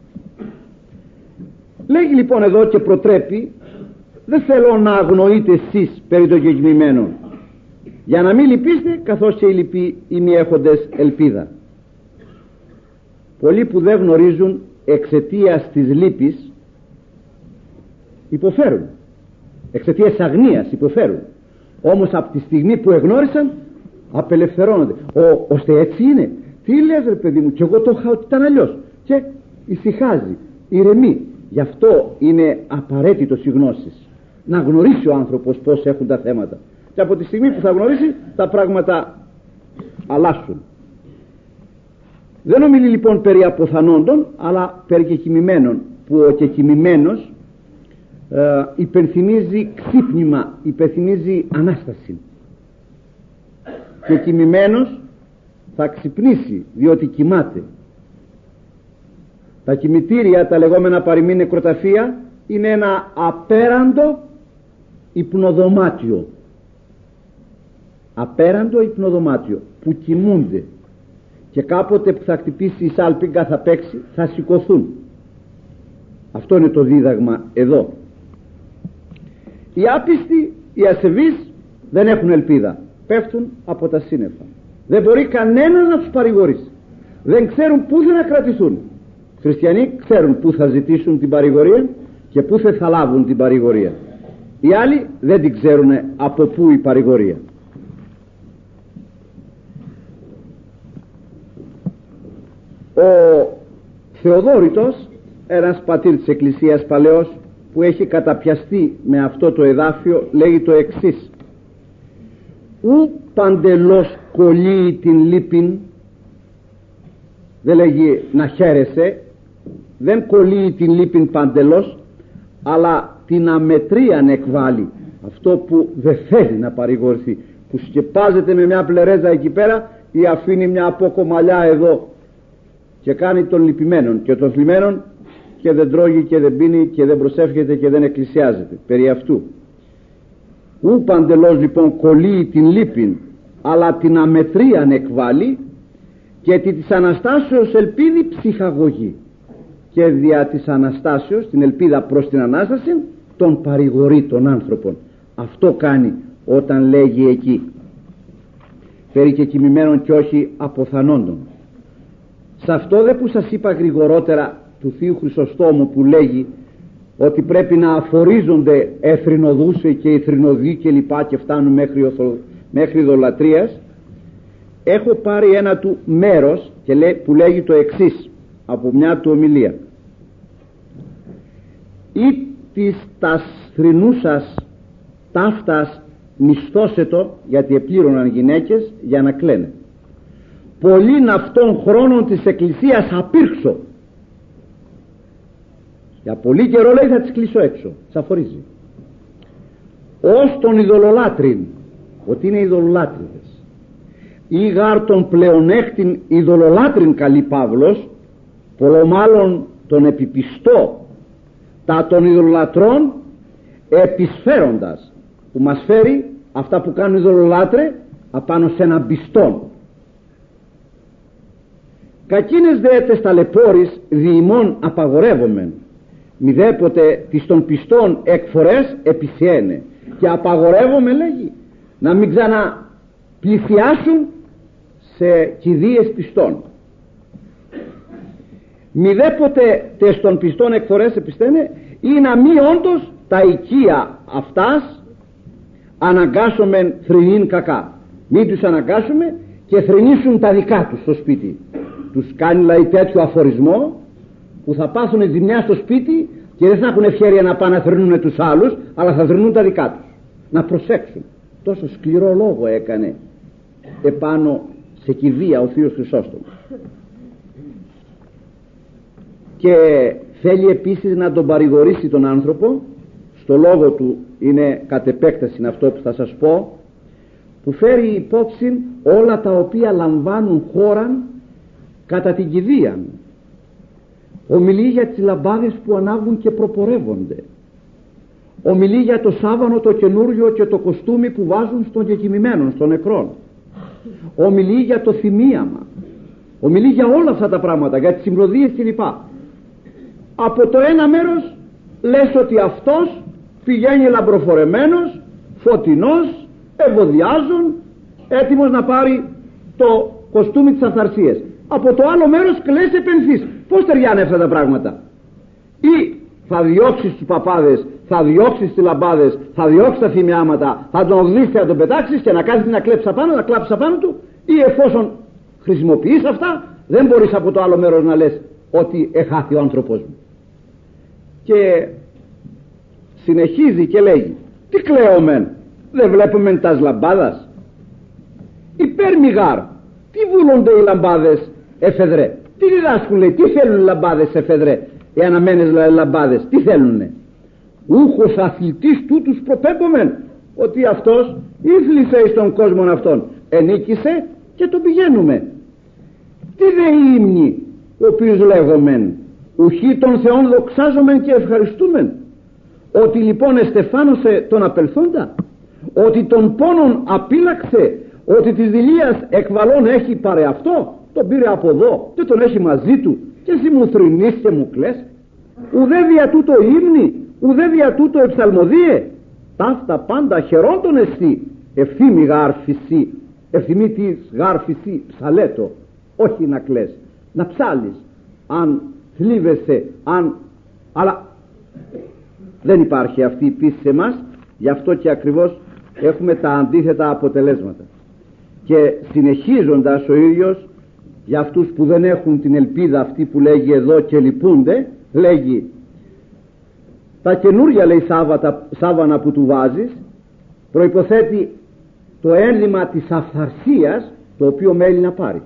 Λέγει λοιπόν εδώ και προτρέπει, δεν θέλω να αγνοείτε εσείς περί των κεκοιμημένων, για να μην λυπήστε καθώς και οι λυποί ημιέχοντες ελπίδα. Πολλοί που δεν γνωρίζουν εξαιτίας της λύπης υποφέρουν, εξαιτίας της αγνίας υποφέρουν. Όμως από τη στιγμή που εγνώρισαν απελευθερώνονται. Ο, ώστε έτσι είναι. Τι λες ρε παιδί μου, και εγώ το είχα ότι ήταν αλλιώς. Και ησυχάζει, ηρεμεί. Γι' αυτό είναι απαραίτητος οι γνώσεις. να γνωρίσει ο άνθρωπος πως έχουν τα θέματα, και από τη στιγμή που θα γνωρίσει τα πράγματα αλλάσουν. Δεν ομιλεί λοιπόν περί αποθανόντων, αλλά περί κεκοιμημένων, που ο κεκοιμημένος ε, υπενθυμίζει ξύπνημα, υπενθυμίζει Ανάσταση. Κεκοιμημένος θα ξυπνήσει διότι κοιμάται. Τα κημητήρια, τα λεγόμενα παροιμήν νεκροταφεία, είναι ένα απέραντο υπνοδωμάτιο, απέραντο υπνοδωμάτιο που κοιμούνται, και κάποτε που θα χτυπήσει η σάλπιγγα, θα παίξει, θα σηκωθούν. Αυτό είναι το δίδαγμα εδώ. Οι άπιστοι, οι ασεβείς δεν έχουν ελπίδα, πέφτουν από τα σύννεφα. Δεν μπορεί κανένας να τους παρηγορήσει, δεν ξέρουν πού θα κρατηθούν. Οι χριστιανοί ξέρουν πού θα ζητήσουν την παρηγορία και πού θα λάβουν την παρηγορία. Οι άλλοι δεν την ξέρουν από πού η παρηγορία. Ο Θεοδόρητος, ένας πατήρ της Εκκλησίας παλαιός, που έχει καταπιαστεί με αυτό το εδάφιο, λέγει το εξής: ου παντελώς κολλεί την λύπην, δεν λέγει να χαίρεσαι, δεν κολλεί την λύπην παντελώς, αλλά την αμετρίαν εκβάλλει, αυτό που δεν θέλει να παρηγορηθεί, που σκεπάζεται με μια πλερέζα εκεί πέρα ή αφήνει μια απόκομαλιά εδώ και κάνει τον λυπημένον και τον θλιμμένον, και δεν τρώγει και δεν πίνει και δεν προσεύχεται και δεν εκκλησιάζεται. Περί αυτού. Ου παντελώς λοιπόν κολλεί την λύπην, αλλά την αμετρίαν εκβάλλει, και τη της Αναστάσεως ελπίδη ψυχαγωγή, και δια της Αναστάσεως, την ελπίδα προς την Ανάσταση, τον παρηγορεί των άνθρωπων. Αυτό κάνει όταν λέγει εκεί περί κεκοιμημένων και όχι αποθανόντων. Σε αυτό δε που σας είπα γρηγορότερα του Θείου Χρυσοστόμου, που λέγει ότι πρέπει να αφορίζονται εθρινοδούσε και ηθρινοδοί και λοιπά και φτάνουν μέχρι, οθο, μέχρι ειδωλατρίας, έχω πάρει ένα του μέρος και λέ, που λέγει το εξής από μια του ομιλία: ή της τας θρηνούσας ταύτας μισθώσετο, γιατί επλήρωναν γυναίκες για να κλαίνε, πολλήν αυτών χρόνων της Εκκλησίας απήρξω, για πολύ καιρό λέει θα τις κλείσω έξω, τις αφορίζει, ως τον ειδωλολάτριν, ότι είναι ειδωλολάτριδες, ή γάρ τον πλεονέκτην ειδωλολάτριν καλεί Παύλος, πολλομάλλον τον επιπιστώ τα των ειδωλολατρών επισφέροντας, που μας φέρει αυτά που κάνουν ειδωλολάτρε απάνω σε έναν πιστόν. Κακίνες δέετες ταλαιπώρης διημών απαγορεύομεν, μηδέποτε της των πιστών εκφορές επισιένε, και απαγορεύομαι, λέγει, να μην ξαναπληθιάσουν σε κηδείες πιστών. Μηδέποτε τες των πιστών εκφορές επισθένε, ή να μη όντως τα οικία αυτάς αναγκάσομεν θρηνήν κακά, μην τους αναγκάσουμε και θρηνήσουν τα δικά τους στο σπίτι. Τους κάνει δηλαδή τέτοιο αφορισμό που θα πάθουν ζημιά στο σπίτι και δεν θα έχουν ευχέρεια να πάνε να θρηνούν τους άλλους, αλλά θα θρηνούν τα δικά τους. Να προσέξουν. Τόσο σκληρό λόγο έκανε επάνω σε κηδεία ο Θείος Χρυσόστομος. Και θέλει επίσης να τον παρηγορήσει τον άνθρωπο, στο λόγο του είναι κατ' επέκταση αυτό που θα σας πω, που φέρει υπόψη όλα τα οποία λαμβάνουν χώραν κατά την κηδεία. Ομιλεί για τις λαμπάδες που ανάβουν και προπορεύονται. Ομιλεί για το σάβανο το καινούριο και το κοστούμι που βάζουν στον κεκοιμημένο, στον νεκρόν. Ομιλεί για το θυμίαμα. Ομιλεί για όλα αυτά τα πράγματα, για τις συμπροδίες κλπ. Από το ένα μέρος λες ότι αυτός πηγαίνει λαμπροφορεμένος, φωτεινός, ευωδιάζων, έτοιμος να πάρει το κοστούμι της αυθαρσίας. Από το άλλο μέρος κλαις επενθείς. Πώς ταιριάνε αυτά τα πράγματα? Ή θα διώξεις τους παπάδες, θα διώξεις τις λαμπάδες, θα διώξεις τα θυμιάματα, θα τον οδηγήσεις και να τον πετάξεις και να κάθεις να κλέψεις απάνω, να κλάψεις απάνω του, ή εφόσον χρησιμοποιείς αυτά, δεν μπορείς από το άλλο μέρος να λες ότι εχάθη ο άνθρωπος μου. Και συνεχίζει και λέγει: τι κλαίομεν, δεν βλέπουμε τας λαμπάδας? Υπέρ μηγάρ, τι βούλονται οι λαμπάδες εφεδρέ? Τι διδάσκουν, λέει, τι θέλουν οι λαμπάδες εφεδρέ? Οι αναμένες λαμπάδες τι θέλουνε? Ούχος αθλητής τούτους προπέμπομεν, ότι αυτός ήθλισε εις τον κόσμο αυτόν, ενίκησε και τον πηγαίνουμε. Τι δε ύμνη, ο οποίος λέγομεν, ουχή των Θεών δοξάζομεν και ευχαριστούμεν? Ότι λοιπόν εστεφάνωσε τον απελθόντα, ότι τον πόνον απίλαξε, ότι της δειλίας εκβαλών έχει παρεαυτό, τον πήρε από εδώ και τον έχει μαζί του, και εσύ μου θρηνείς και μου κλαις? Ουδέ δια τούτο ύμνη, ουδέ δια τούτο εψαλμοδίε? Ταύτα πάντα χαιρόντων εστί, ευθύμη γάρφηση, ευθυμή της γάρφηση ψαλέτο, όχι να κλαις, να ψάλεις αν θλίβεσαι, αν... αλλά δεν υπάρχει αυτή η πίστη σε εμάς. Γι' αυτό και ακριβώς έχουμε τα αντίθετα αποτελέσματα. Και συνεχίζοντας ο ίδιος, για αυτούς που δεν έχουν την ελπίδα αυτή που λέγει εδώ και λυπούνται, λέγει: τα καινούρια, λέει, σάβατα, σάβανα που του βάζεις προϋποθέτει το ένδυμα της αυθαρσίας, το οποίο μέλει να πάρει.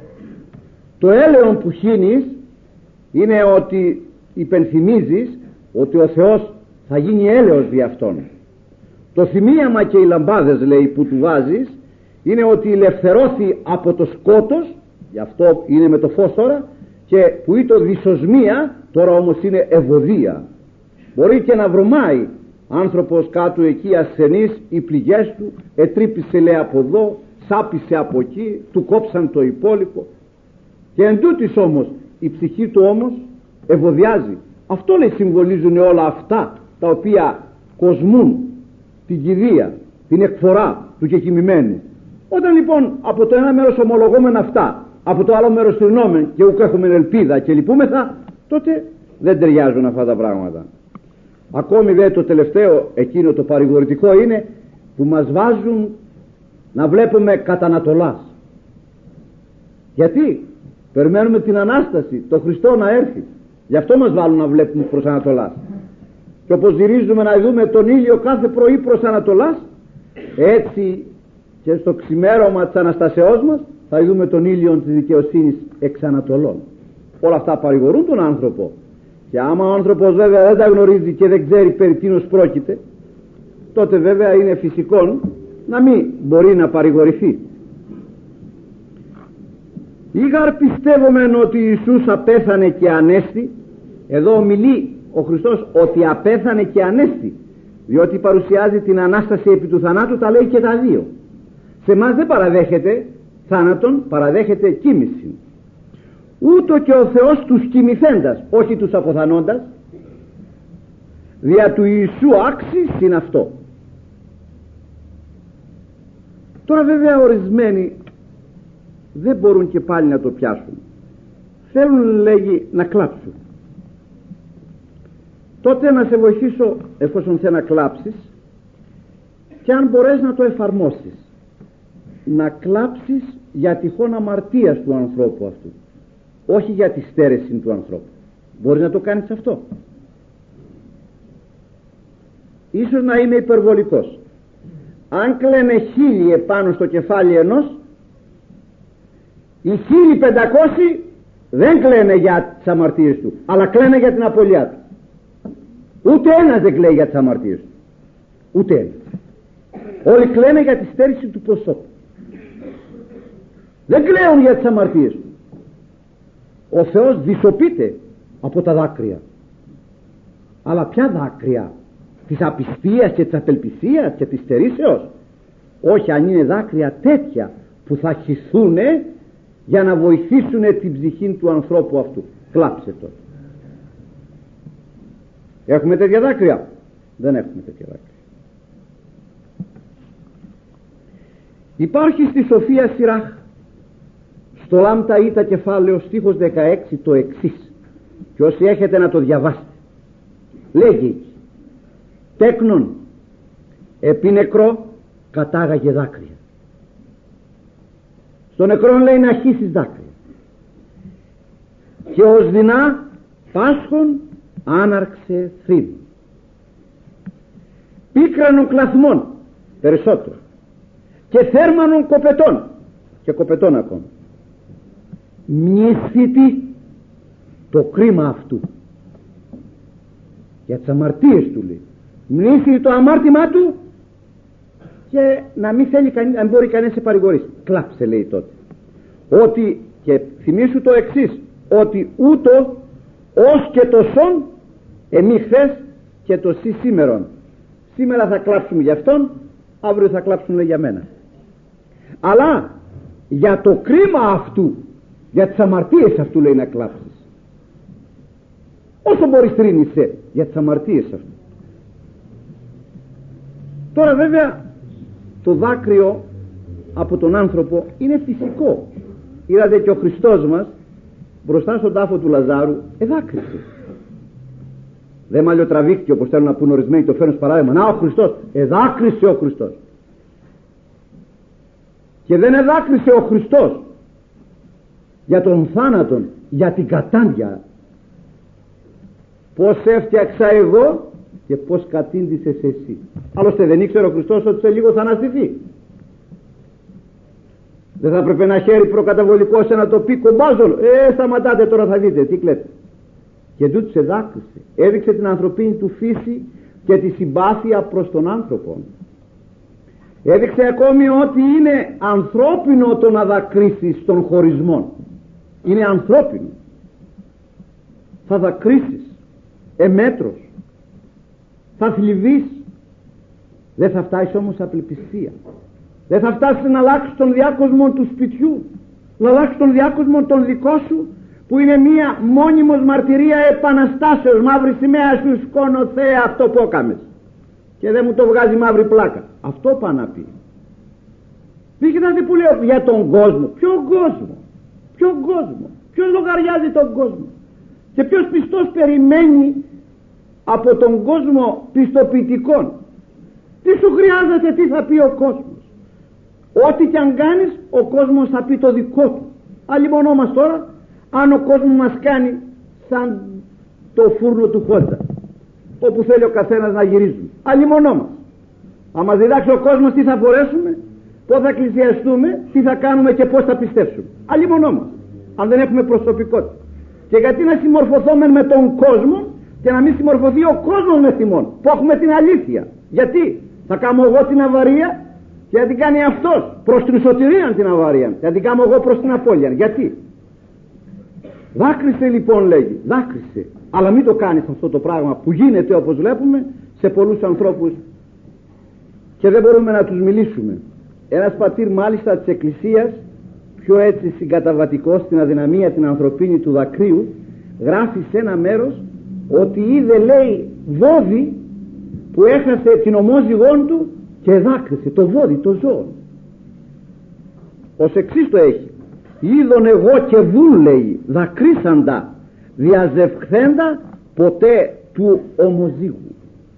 Το έλεον που χύνεις είναι ότι υπενθυμίζεις ότι ο Θεός θα γίνει έλεος δι' αυτόν. Το θυμίαμα και οι λαμπάδες, λέει, που του βάζεις είναι ότι ελευθερώθη από το σκότος, γι' αυτό είναι με το φως τώρα, και που ήταν δυσοσμία, τώρα όμως είναι ευωδία. Μπορεί και να βρωμάει άνθρωπος κάτω εκεί ασθενής, οι πληγές του, ετρύπησε, λέει, από εδώ, σάπισε από εκεί, του κόψαν το υπόλοιπο, και εν τούτης όμως η ψυχή του όμως ευωδιάζει. Αυτό, λέει, συμβολίζουν όλα αυτά τα οποία κοσμούν την κηδεία, την εκφορά του κεκοιμημένου. Όταν λοιπόν από το ένα μέρος ομολογούμε αυτά, από το άλλο μέρος θρηνόμεν και ούκ έχουμε ελπίδα και λυπούμεθα, τότε δεν ταιριάζουν αυτά τα πράγματα. Ακόμη δε το τελευταίο, εκείνο το παρηγορητικό, είναι που μας βάζουν να βλέπουμε κατά Ανατολάς. Γιατί περιμένουμε την Ανάσταση, το Χριστό να έρθει, γι' αυτό μας βάλουν να βλέπουμε προς Ανατολάς. Και όπως γυρίζουμε να δούμε τον ήλιο κάθε πρωί προς Ανατολάς, έτσι και στο ξημέρωμα της Αναστασεώς μας θα δούμε τον ήλιο της δικαιοσύνης εξ Ανατολών. Όλα αυτά παρηγορούν τον άνθρωπο, και άμα ο άνθρωπος βέβαια δεν τα γνωρίζει και δεν ξέρει περί τίνος πρόκειται, τότε βέβαια είναι φυσικό να μην μπορεί να παρηγορηθεί. Ήγαρ πιστεύομεν ότι Ιησούς απέθανε και ανέστη. Εδώ μιλεί ο Χριστός ότι απέθανε και ανέστη, διότι παρουσιάζει την Ανάσταση επί του θανάτου, τα λέει και τα δύο. Σε εμάς δεν παραδέχεται θάνατον, παραδέχεται κοίμηση. Ούτω και ο Θεός τους κοιμηθέντας, όχι τους αποθανώντας, δια του Ιησού άξις είναι αυτό. Τώρα βέβαια ορισμένοι δεν μπορούν και πάλι να το πιάσουν, θέλουν, λέγει, να κλάψουν. Τότε να σε βοηθήσω, εφόσον θέλει να κλάψεις, και αν μπορείς να το εφαρμόσεις, να κλάψεις για τυχόν αμαρτίας του ανθρώπου αυτού, όχι για τη στέρεση του ανθρώπου. Μπορείς να το κάνεις αυτό. Ίσως να είμαι υπερβολικός. Αν κλαίνε χίλιοι επάνω στο κεφάλι ενός, οι χίλιοι πεντακόσιοι δεν κλαίνε για τις αμαρτίες του, αλλά κλαίνε για την απολιά του. Ούτε ένας δεν κλαίει για τις αμαρτίες του, ούτε ένας. Όλοι κλαίνε για τη στέρηση του προσώπου, δεν κλαίουν για τις αμαρτίες του. Ο Θεός δυσοπείται από τα δάκρυα, αλλά ποια δάκρυα? Της απιστίας και της απελπισίας και της στερήσεως? Όχι, αν είναι δάκρυα τέτοια που θα χυθούνε για να βοηθήσουν την ψυχή του ανθρώπου αυτού. Κλάψε το. Έχουμε τέτοια δάκρυα? Δεν έχουμε τέτοια δάκρυα. Υπάρχει στη Σοφία Σιράχ, στο Λάμτα Ήτα κεφάλαιο στίχος δεκαέξι, το εξής, και όσοι έχετε να το διαβάσετε. Λέγει: τέκνον επί νεκρό κατάγαγε δάκρυα. Στο νεκρό, λέει, να χύσεις δάκρυα, και ως δεινά πάσχον άναρξε θρύβη. πίκρανων κλαθμών περισσότερο και θέρμανων κοπετών και κοπετών ακόμα. Μνήσθητη το κρίμα αυτού για τις αμαρτίες του, λέει. Μνήσθητη το αμάρτημά του και να μην θέλει κανείς, να μην μπορεί κανείς να σε παρηγορήσει. Κλάψε, λέει τότε, ότι, και θυμίσου το εξής, ότι ούτω ως και το σον εμεί χθες και το σύ σήμερον. Σήμερα θα κλάψουμε για αυτόν, αύριο θα κλάψουν, λέει, για μένα. Αλλά για το κρίμα αυτού, για τις αμαρτίες αυτού, λέει, να κλάψεις. Όσο μπορείς τρίνησαι για τις αμαρτίες αυτού. Τώρα βέβαια το δάκρυο από τον άνθρωπο είναι φυσικό. Είδατε και ο Χριστός μας μπροστά στον τάφο του Λαζάρου εδάκρυσε. Δεν μαλλιοτραβήχτηκε όπως θέλουν να πούν ορισμένοι, το φέρνουν παράδειγμα. Να, ο Χριστός εδάκρυσε, ο Χριστός. Και δεν εδάκρυσε ο Χριστός για τον θάνατον, για την κατάντια. Πως έφτιαξα εγώ και πως κατήντησες εσύ. Άλλωστε δεν ήξερε ο Χριστός ότι σε λίγο θα αναστηθεί. Δεν θα έπρεπε να χαίρει προκαταβολικό σε να το πει κομπάζολο. Ε, σταματάτε τώρα, θα δείτε τι κλαίτε. Και τούτος εδάκρυσε. Έδειξε την ανθρωπίνη του φύση και τη συμπάθεια προς τον άνθρωπο. Έδειξε ακόμη ότι είναι ανθρώπινο το να δακρύσεις των χωρισμών. Είναι ανθρώπινο. Θα δακρύσεις εμέτρος, θα θλιβείς. Δεν θα φτάσεις όμως απελπισία. Δεν θα φτάσεις να αλλάξεις τον διάκοσμο του σπιτιού, να αλλάξεις τον διάκοσμο τον δικό σου, που είναι μία μόνιμος μαρτυρία επαναστάσεως. Μαύρη σημαία σου σκόνο, Θεέ, αυτό που έκαμες, και δεν μου το βγάζει μαύρη πλάκα. Αυτό πάει να πει. Μην κοιτάτε που λέω για τον κόσμο. Ποιον κόσμο, ποιον κόσμο, ποιος λογαριάζει τον κόσμο, και ποιος πιστός περιμένει από τον κόσμο πιστοποιητικών. Τι σου χρειάζεται, τι θα πει ο κόσμος. Ό,τι και αν κάνεις, ο κόσμος θα πει το δικό του. Αλλημονό μας τώρα, αν ο κόσμος μας κάνει σαν το φούρνο του Χόντζα, όπου θέλει ο καθένας να γυρίζουμε. Αλλημονό μας. Αν μας διδάξει ο κόσμος τι θα φορέσουμε, πώς θα εκκλησιαστούμε, τι θα κάνουμε και πώς θα πιστέψουμε. Αλλημονό μας, αν δεν έχουμε προσωπικότητα. Και γιατί να συμμορφωθούμε με τον κόσμο και να μην συμμορφωθεί ο κόσμος με θυμόν, που έχουμε την αλήθεια. Γιατί θα κάνω εγώ την αβαρία και θα την κάνει αυτός προς την σωτηρία την αβαρία, θα την κάνω εγώ προς την απώλεια. Γιατί δάκρυσε, λοιπόν, λέγει, δάκρυσε. Αλλά μην το κάνεις αυτό το πράγμα που γίνεται, όπως βλέπουμε, σε πολλούς ανθρώπους και δεν μπορούμε να τους μιλήσουμε. Ένας πατήρ μάλιστα της Εκκλησίας, πιο έτσι συγκαταβατικός στην αδυναμία την ανθρωπίνη του δακρύου, γράφει σε ένα μέρος ότι είδε, λέει, βόδι που έχασε την ομόζυγόν του και δάκρυσε. Το βόδι, το ζώο. Ως εξής το έχει: είδον εγώ και βουν, λέει, δακρύσαντα διαζευχθέντα ποτέ του ομοζύγου.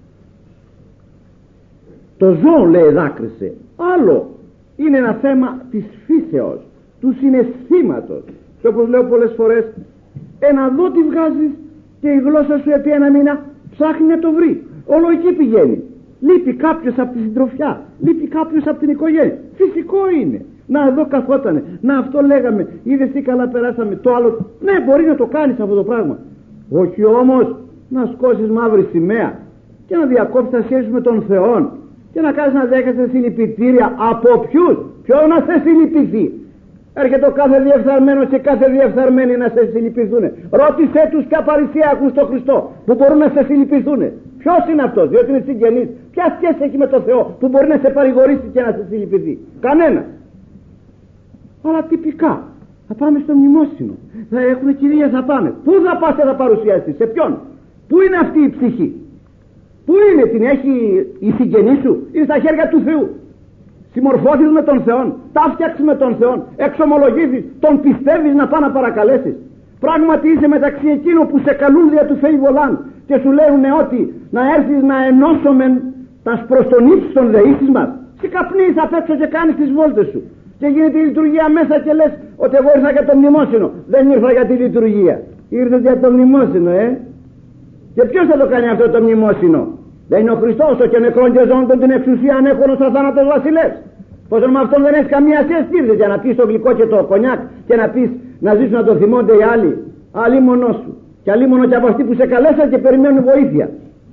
Το ζώο, λέει, δάκρυσε. Άλλο είναι ένα θέμα της φύσεως, του συναισθήματος. Και όπως λέω πολλές φορές, ένα δω τι βγάζεις και η γλώσσα σου επί ένα μήνα ψάχνει να το βρει. Όλο εκεί πηγαίνει. Λείπει κάποιος από τη συντροφιά, λείπει κάποιος από την οικογένεια. Φυσικό είναι. Να, εδώ καθότανε, να, αυτό λέγαμε, είδες τι καλά περάσαμε, το άλλο. Ναι, μπορεί να το κάνεις αυτό το πράγμα. Όχι όμως να σκώσεις μαύρη σημαία και να διακόψεις τα σχέσεις με τον Θεό και να κάνεις να δέχεσαι συλληπιτήρια. Από ποιους? Ποιο να σε συλληπιθεί? Έρχεται ο κάθε διεφθαρμένος και κάθε διεφθαρμένη να σε συλληπιθούν. Ρώτησέ τους ποια παρησία έχουν στο Χριστό που μπορούν να σε συλληπιθούν. Ποιος είναι αυτός? Διότι είναι συγγενής. Ποια σχέση έχει με τον Θεό που μπορεί να σε παρηγορήσει και να σε συλληπιθεί? Κανένα. Αλλά τυπικά θα πάμε στο μνημόσυνο, θα έχουμε κηδεία, θα πάμε. Πού θα πας και θα παρουσιαστείς? Σε ποιον? Πού είναι αυτή η ψυχή? Πού είναι? Την έχει η συγγενή σου? Είναι στα χέρια του Θεού. Συμμορφώθηκες με τον Θεό, τα φτιάξεις με τον Θεό, εξομολογήσεις, τον πιστεύεις να πάει να παρακαλέσεις. Πράγματι είσαι μεταξύ εκείνων που σε καλούν δια του Θεού Βολάν και σου λέγουν ότι να έρθεις να ενώσομεν τα προς τον ύψος των δεήσεις μας. Σε καπνείς απ' έξω και κάνεις τις βόλτες σου και γίνεται η λειτουργία μέσα και λες ότι εγώ ήρθα για το μνημόσυνο. Δεν ήρθα για τη λειτουργία, ήρθες για το μνημόσυνο, ε. Και ποιος θα το κάνει αυτό το μνημόσυνο? Δεν είναι ο Χριστός το και νεκρόν και ζώντων την εξουσία ανέχονος αθάνατος βασιλεύς. Πως με αυτόν δεν έχει καμία σχέση για να πεις το γλυκό και το κονιάκ και να πεις να ζήσουν να το θυμώνται οι άλλοι. Αλλή μονό σου. Και αλλή μόνο και από αυτοί που σε καλέσαν και περιμένουν βοήθεια.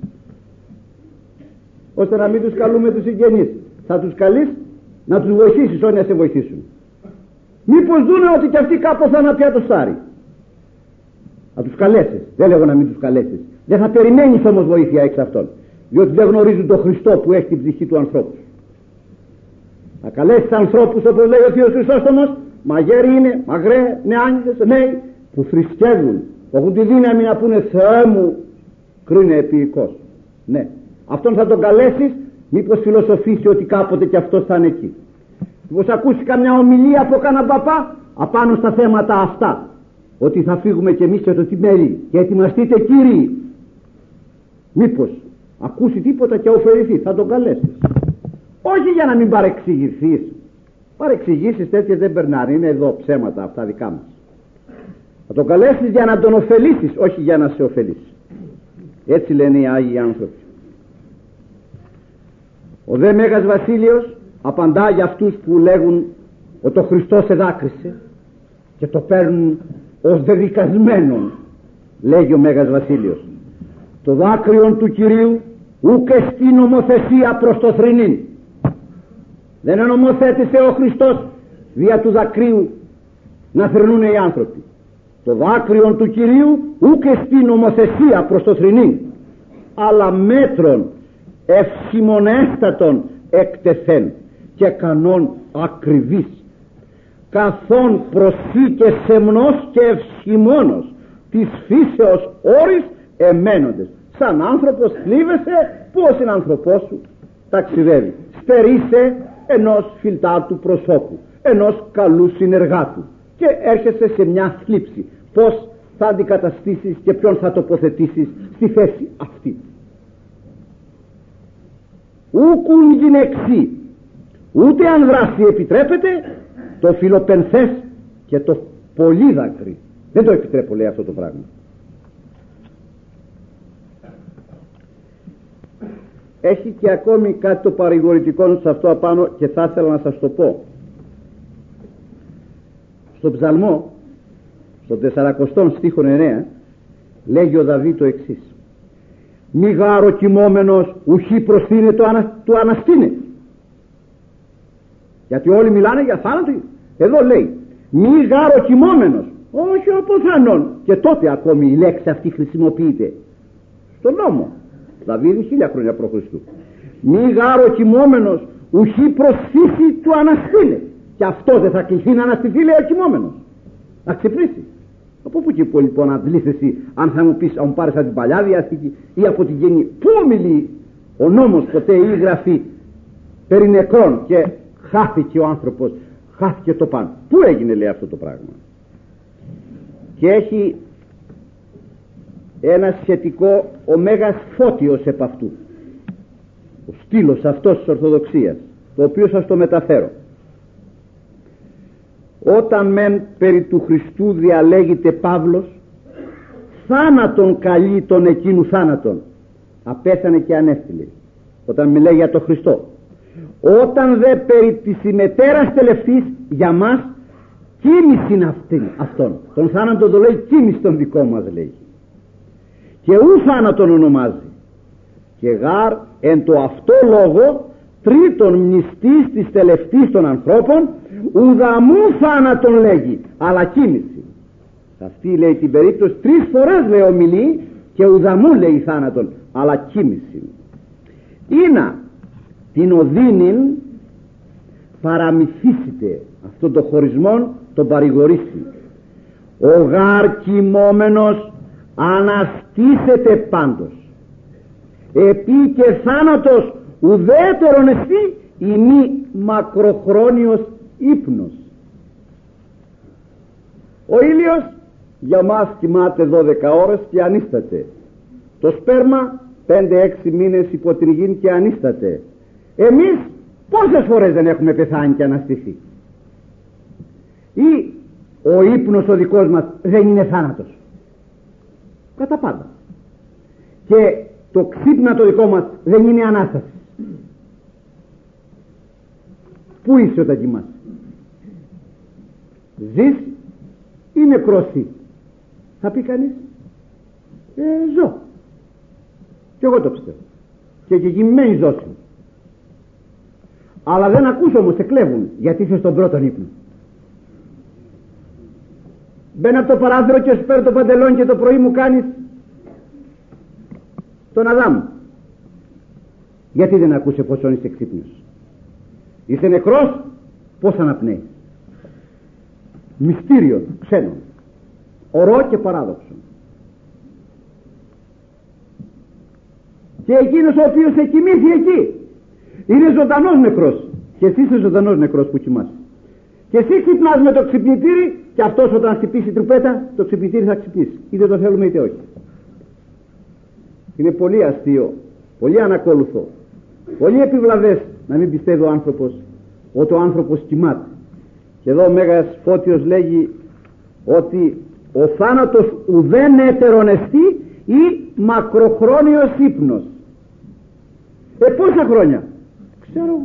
Ώστε να μην τους καλούμε τους συγγενείς. Θα τους καλείς να τους βοηθήσεις όλοι να σε βοηθήσουν. Μήπως δούνε ότι και αυτοί κάπου θα είναι πια το στάρι. Να τους καλέσεις. Δεν λέγω να μην τους καλέσεις. Δεν θα περιμένεις όμως βοήθεια εξ αυτών. Διότι δεν γνωρίζουν τον Χριστό που έχει την ψυχή του ανθρώπου. Να καλέσεις ανθρώπους όπως λέει ο Θείος Χρυσόστομος, μαγέρι είναι, μαγρέ, νεάνιδες, νέοι, που θρησκεύουν, έχουν τη δύναμη να πούνε Θεέ μου, κρίνε επίοικος. Ναι, αυτόν θα τον καλέσεις, μήπως φιλοσοφήσει ότι κάποτε και αυτός θα είναι εκεί. Μήπως ακούσει καμιά ομιλία από κανένα παπά απάνω στα θέματα αυτά, ότι θα φύγουμε κι εμείς και το τι μέλη και ετοιμαστείτε κύριοι. Μήπως ακούσει τίποτα και ωφεληθεί, θα τον καλέσεις. Όχι για να μην παρεξηγηθείς. Παρεξηγήσεις τέτοιες δεν περνάνε, είναι εδώ ψέματα αυτά δικά μας. Θα τον καλέσεις για να τον ωφελήσεις, όχι για να σε ωφελήσει. Έτσι λένε οι Άγιοι άνθρωποι. Ο δε Μέγας Βασίλειος απαντά για αυτούς που λέγουν ότι ο Χριστός εδάκρισε και το παίρνουν ως δεδικασμένον. Λέγει ο Μέγας Βασίλειος, το δάκρυον του Κυρίου ούκ εστί νομοθεσία προς το θρηνήν. Δεν νομοθέτησε ο Χριστός δια του δακρύου να θρηνούν οι άνθρωποι. Το δάκρυον του Κυρίου ούκ εστί νομοθεσία προς το θρηνήν, αλλά μέτρων ευσημονέστατων εκτεθέν και κανόν ακριβής, καθόν προσή και σεμνός και ευσημόνος της φύσεως όρης εμένοντες. Σαν άνθρωπος θλίβεσαι που ο συνανθρωπός σου ταξιδεύει. Στερείσαι ενός φιλτάρτου προσώπου, ενός καλού συνεργάτου και έρχεσαι σε μια θλίψη. Πώς θα αντικαταστήσεις και ποιον θα τοποθετήσεις στη θέση αυτή. Ούκουν γυναιξή, ούτε αν δράση επιτρέπεται το φιλοπενθές και το πολύδακρυ. Δεν το επιτρέπω, λέει αυτό το πράγμα. Έχει και ακόμη κάτι το παρηγορητικό σε αυτό απάνω και θα ήθελα να σας το πω. Στον ψαλμό, στον τεσσαρακοστό στίχον εννέα, λέγει ο Δαβίδ το εξής: μη γάρο κοιμόμενος ουχή προσθήνε το ανα, του αναστήνε. Γιατί όλοι μιλάνε για θάνατο. Εδώ λέει μη γάρο κοιμόμενος, όχι αποθανόν. Και τότε ακόμη η λέξη αυτή χρησιμοποιείται στον νόμο. Δαβίδ χίλια χρόνια προ Χριστού. Μη γάρο κοιμόμενος ουχή προσθήσει του αναστήνε. Και αυτό δεν θα κληθεί να αναστηθεί, λέει ο κοιμόμενος. Να ξυπνήσει. Από πού και πού λοιπόν αντλήσεις, αν θα μου πεις, αν μου πάρεις από την Παλιά Διαθήκη ή από την Καινή, πού μιλεί ο νόμος ποτέ ή η Γραφή περί νεκρών και χάθηκε ο άνθρωπος, χάθηκε το πάνω. Πού έγινε, λέει, αυτό το πράγμα? Και έχει ένα σχετικό ο Μέγας Φώτιος επ' αυτού, ο στήλος αυτός της Ορθοδοξίας, το οποίο σας το μεταφέρω. Όταν μεν περί του Χριστού διαλέγεται Παύλος, θάνατον καλεί τον εκείνου θάνατον, απέθανε και ανέστηλε, όταν μιλάει για τον Χριστό. Όταν δε περί της ημετέρας τελευτής, για μας κοίμηση είναι αυτήν, αυτόν τον θάνατον το λέει κοίμηση τον δικό μας, λέει, και ου θάνατον ονομάζει, και γάρ εν το αυτό λόγο τρίτον μνηστής της τελευτής των ανθρώπων ουδαμού θάνατον λέγει, αλλά κοίμηση. Αυτή, λέει, την περίπτωση τρεις φορές, λέει, ομιλεί και ουδαμού λέει θάνατον, αλλά κοίμηση. Είναι την οδύνην παραμυθίσετε αυτόν τον χωρισμό, τον παρηγορήσει. Ο γάρ κοιμόμενος αναστήσετε πάντως, επί και θάνατος ουδέτερον εστί η μη μακροχρόνιος ύπνος. Ο ήλιος για μας κοιμάται δώδεκα ώρες και ανίσταται. Το σπέρμα πέντε έξι μήνες υπό την γη και ανίσταται. Εμείς πόσες φορές δεν έχουμε πεθάνει και αναστηθεί? Ή ο ύπνος ο δικός μας δεν είναι θάνατος? Κατά πάντα. Και Το ξύπνα το δικό μας δεν είναι Ανάσταση. Πού είσαι όταν κοιμάσαι? Ζεις ή νεκρός? Θα πει κανείς, ε, ζω. Και εγώ το πιστεύω. Και κεκοιμμένη ζώση. Αλλά δεν ακούς όμως, σε κλέβουν, γιατί είσαι στον πρώτον ύπνο. Μπαίνω από το παράθυρο και σου παίρνω το παντελόνι και το πρωί μου κάνεις τον Αδάμ. Γιατί δεν ακούσε πόσο είσαι ξύπνιος? Είσαι νεκρός, πώς αναπνέεις? Μυστήριο ξένο, ορό και παράδοξο. Και εκείνος ο οποίος σε κοιμήθη εκεί είναι ζωντανός νεκρός, και εσύ είσαι ζωντανός νεκρός που κοιμάσαι. Και εσύ ξυπνάς με το ξυπνητήρι, και αυτός όταν χτυπήσει η τρουπέτα, το ξυπνητήρι θα ξυπνήσει, είτε το θέλουμε είτε όχι. Είναι πολύ αστείο, πολύ ανακόλουθο, πολύ επιβλαβές να μην πιστεύει ο άνθρωπος ότι ο άνθρωπος κοιμάται. Και εδώ ο Μέγας Φώτιος λέγει ότι ο θάνατος ουδέν έτερον εστί ή μακροχρόνιος ύπνος. Ε, πόσα χρόνια? Ξέρω.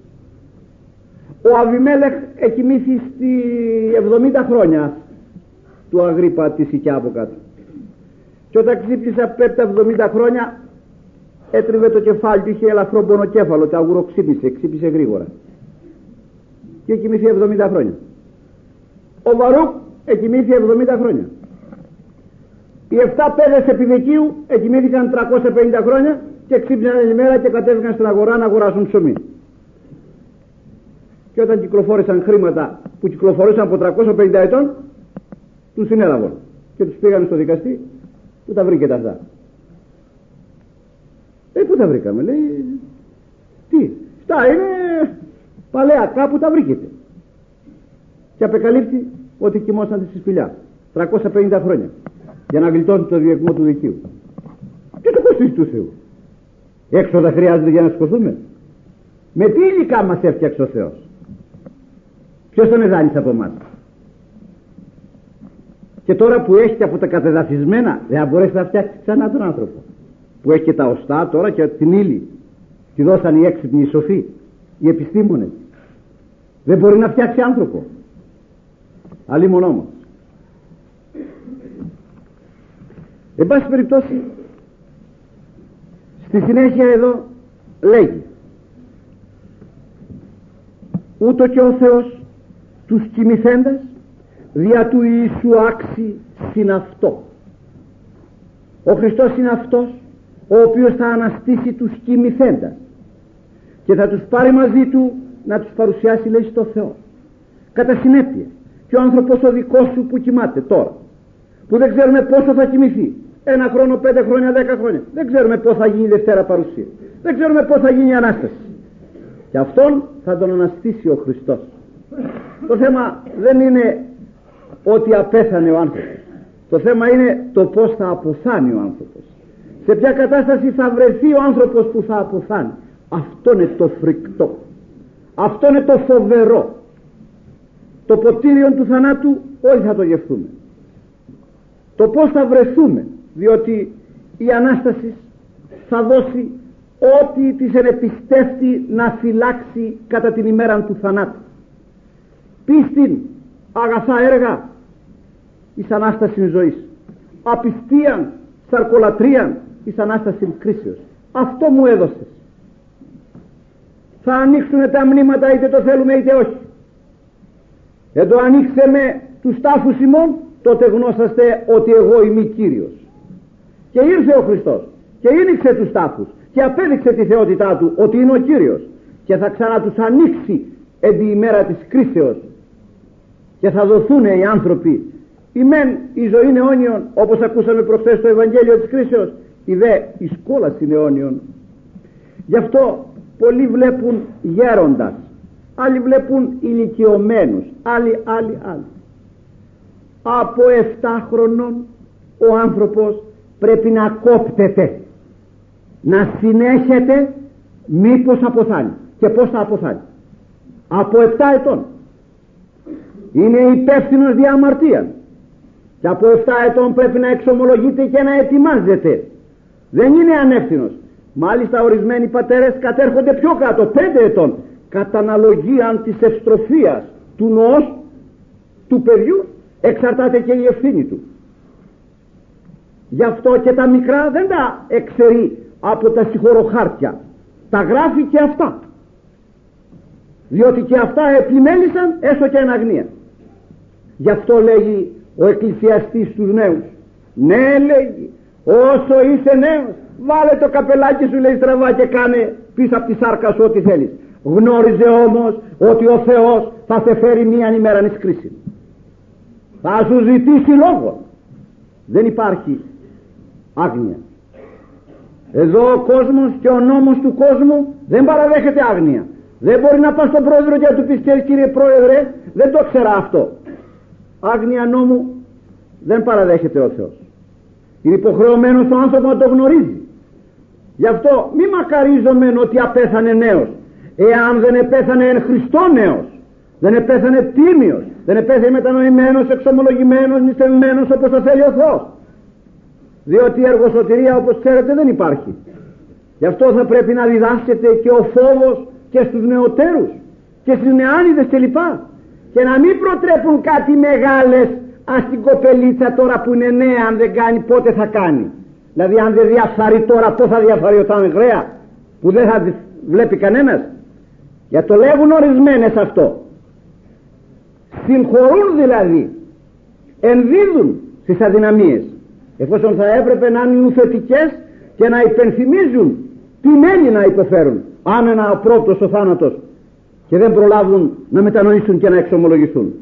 Ο Αβιμέλεχ εκοιμήθη στη εβδομήντα χρόνια του Αγρίπα τη Σικιά από κάτω. Και όταν ξύπνησε από τα εβδομήντα χρόνια, έτριβε το κεφάλι του, είχε ελαφρό πονοκέφαλο, το αγουροξύπνησε, ξύπνησε γρήγορα. Και εκοιμήθη εβδομήντα χρόνια. Ο Βαρούκ εκοιμήθη εβδομήντα χρόνια. Οι εφτά παιδες επιδικίου εκοιμήθηκαν τριακόσια πενήντα χρόνια και ξύπνησαν την ημέρα και κατέβηκαν στην αγορά να αγοράσουν ψωμί. Και όταν κυκλοφόρησαν χρήματα που κυκλοφορούσαν από τριακόσια πενήντα ετών, τους συνέλαβαν και τους πήγαν στο δικαστή. Πού τα βρήκετε αυτά? Ε, πού τα βρήκαμε? Λέει, τι, αυτά είναι παλαιά, κάπου τα βρήκετε. Και απεκαλύπτει ότι κοιμώσαν στη σπηλιά τριακόσια πενήντα χρόνια για να γλιτώσουν το διεκμό του δικείου. Και το κόστος του Θεού. Έξοδα χρειάζεται για να σκοθούμε? Με τι υλικά μας έφτιαξε ο Θεός? Ποιος τον εδάνησε από εμάς? Και τώρα που έχει και από τα κατεδαφισμένα, δεν θα μπορέσει να φτιάξει ξανά τον άνθρωπο. Που έχει και τα οστά τώρα και την ύλη. Τη δώσαν οι έξυπνοι, οι σοφοί, οι επιστήμονες. Δεν μπορεί να φτιάξει άνθρωπο. Αλλήμον όμως. Εν πάση περιπτώσει, στη συνέχεια εδώ λέγει, ούτω και ο Θεός τους κοιμηθέντας δια του Ιησού άξι συναυτό. Ο Χριστός είναι αυτός ο οποίος θα αναστήσει τους κοιμηθέντας και θα τους πάρει μαζί του να τους παρουσιάσει, λέει, στο Θεό. Κατά συνέπεια, και ο άνθρωπος ο δικός σου που κοιμάται τώρα, που δεν ξέρουμε πόσο θα κοιμηθεί, ένα χρόνο, πέντε χρόνια, δέκα χρόνια, δεν ξέρουμε πώς θα γίνει η Δευτέρα παρουσία, δεν ξέρουμε πώς θα γίνει η Ανάσταση, και αυτόν θα τον αναστήσει ο Χριστός. Το θέμα δεν είναι ότι απέθανε ο άνθρωπος, το θέμα είναι το πώς θα αποθάνει ο άνθρωπος, σε ποια κατάσταση θα βρεθεί ο άνθρωπος που θα αποθάνει. Αυτό είναι το φρικτό, αυτό είναι το φοβερό. Το ποτήριο του θανάτου όλοι θα το γευτούμε. Το πώς θα βρεθούμε, διότι η Ανάσταση θα δώσει ό,τι της ενεπιστεύει να φυλάξει κατά την ημέρα του θανάτου. Πίστην, αγαθά έργα εις Ανάστασης ζωής, απιστίαν, σαρκολατρίαν εις Ανάστασης κρίσεως. Αυτό μου έδωσες. Θα ανοίξουν τα μνήματα είτε το θέλουμε είτε όχι. Δεν το ανοίξε με τους τάφους ημών, τότε γνώσαστε ότι εγώ είμαι Κύριος. Και ήρθε ο Χριστός και ήνιξε τους τάφους και απέδειξε τη θεότητά του ότι είναι ο Κύριος, και θα ξανά τους ανοίξει εν τη ημέρα της κρίσεως και θα δοθούν οι άνθρωποι η μεν η ζωή είναι αιώνιον, όπως ακούσαμε προχθές στο Ευαγγέλιο της κρίσεως, η δε η σκόλαση είναι αιώνιον. Γι' αυτό πολλοί βλέπουν γέροντας, άλλοι βλέπουν ηλικιωμένους, άλλοι, άλλοι, άλλοι. Από εφτά χρονών ο άνθρωπος πρέπει να κόπτεται, να συνέχεται, μήπως αποθάνει. Και πώς θα αποθάνει? Από εφτά ετών. Είναι υπεύθυνος δια αμαρτία. Και από εφτά ετών πρέπει να εξομολογείται και να ετοιμάζεται Δεν είναι ανεύθυνος. Μάλιστα ορισμένοι πατέρες κατέρχονται πιο κάτω, πέντε ετών, κατά αναλογία της ευστροφίας του νοός του παιδιού εξαρτάται και η ευθύνη του. Γι' αυτό και τα μικρά δεν τα εξαιρεί από τα συγχωροχάρτια, τα γράφει και αυτά, διότι και αυτά επιμέλησαν έσω και εν αγνία. Γι' αυτό λέγει ο εκκλησιαστής στους νέους, ναι, λέγει, όσο είσαι νέος βάλε το καπελάκι σου, λέει, στραβά και κάνε πίσω από τη σάρκα σου ό,τι θέλεις. Γνώριζε όμως ότι ο Θεός θα σε φέρει μίαν ημέρα εις κρίση, θα σου ζητήσει λόγο. Δεν υπάρχει άγνοια. Εδώ ο κόσμος και ο νόμος του κόσμου δεν παραδέχεται άγνοια. Δεν μπορεί να πας στον πρόεδρο και να του πεις, κύριε πρόεδρε, δεν το ξέρα αυτό. Άγνοια νόμου δεν παραδέχεται ο Θεός. Είναι υποχρεωμένος ο άνθρωπος να το γνωρίζει. Γι' αυτό μη μακαρίζομεν ότι απέθανε νέος, εάν δεν επέθανε εν Χριστώ νέος, δεν επέθανε τίμιος, δεν επέθανε μετανοημένος, εξομολογημένος, νηστευμένος όπως το θέλει ο Θεός. Διότι η εργοσωτηρία, όπως ξέρετε, δεν υπάρχει. Γι' αυτό θα πρέπει να διδάσκεται και ο φόβος και στους νεοτέρους και στις νεάνιδες κλπ. Και να μην προτρέπουν κάτι μεγάλες, ας την κοπελίτσα τώρα που είναι νέα, αν δεν κάνει πότε θα κάνει. Δηλαδή αν δεν διαφθαρεί τώρα, πώς θα διαφθαρεί όταν είναι γραία, που δεν θα βλέπει κανένας. Για το λέγουν ορισμένες αυτό. Συγχωρούν δηλαδή, ενδίδουν στις αδυναμίες, εφόσον θα έπρεπε να είναι νουθετικές και να υπενθυμίζουν τι μένει να υποφέρουν αν είναι ο πρώτος ο θάνατος και δεν προλάβουν να μετανοήσουν και να εξομολογηθούν.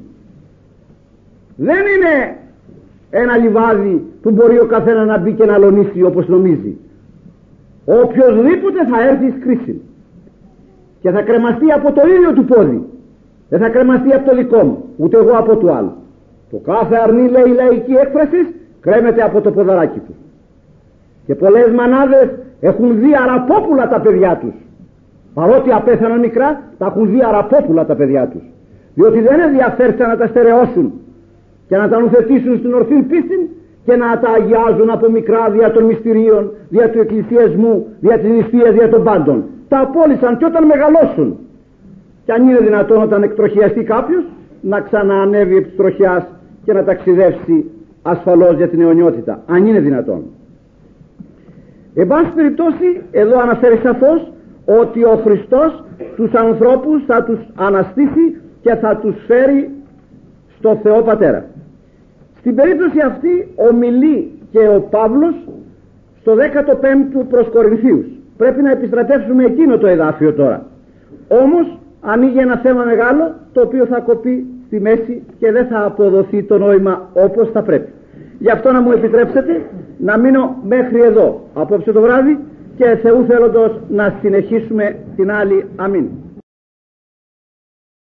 Δεν είναι ένα λιβάδι που μπορεί ο καθένα να μπει και να αλωνίσει όπως νομίζει. Οποιοσδήποτε θα έρθει εις κρίση και θα κρεμαστεί από το ίδιο του πόδι, δεν θα κρεμαστεί από το δικό μου, ούτε εγώ από το άλλο. Το κάθε αρνί, λέει η λαϊκή έκφραση, κρέμεται από το ποδαράκι του. Και πολλές μανάδες έχουν δει αραπόπουλα τα παιδιά τους, παρότι απέθαναν μικρά, τα έχουν δει αραπόπουλα τα παιδιά τους, διότι δεν ενδιαφέρθηκαν να τα στερεώσουν και να τα νουθετήσουν στην ορθή πίστη και να τα αγιάζουν από μικρά δια των μυστηρίων, δια του εκκλησιασμού, δια της νηστείας, δια των πάντων. Τα απόλυσαν και όταν μεγαλώσουν. Και αν είναι δυνατόν όταν εκτροχιαστεί κάποιος να ξαναανέβει επί της τροχιάς και να ταξιδεύσει ασφαλώς για την αιωνιότητα, αν είναι δυνατόν. Εν πάση περιπτώσει, εδώ αναφέρει σαφώς ότι ο Χριστός τους ανθρώπους θα τους αναστήσει και θα τους φέρει στο Θεό Πατέρα. Στην περίπτωση αυτή ομιλεί και ο Παύλος στο δέκατο πέμπτο προς Κορινθίους. Πρέπει να επιστρατεύσουμε εκείνο το εδάφιο τώρα. Όμως ανοίγει ένα θέμα μεγάλο, το οποίο θα κοπεί στη μέση και δεν θα αποδοθεί το νόημα όπως θα πρέπει. Γι' αυτό να μου επιτρέψετε να μείνω μέχρι εδώ απόψε το βράδυ και Θεού θέλοντος να συνεχίσουμε την άλλη. Αμήν.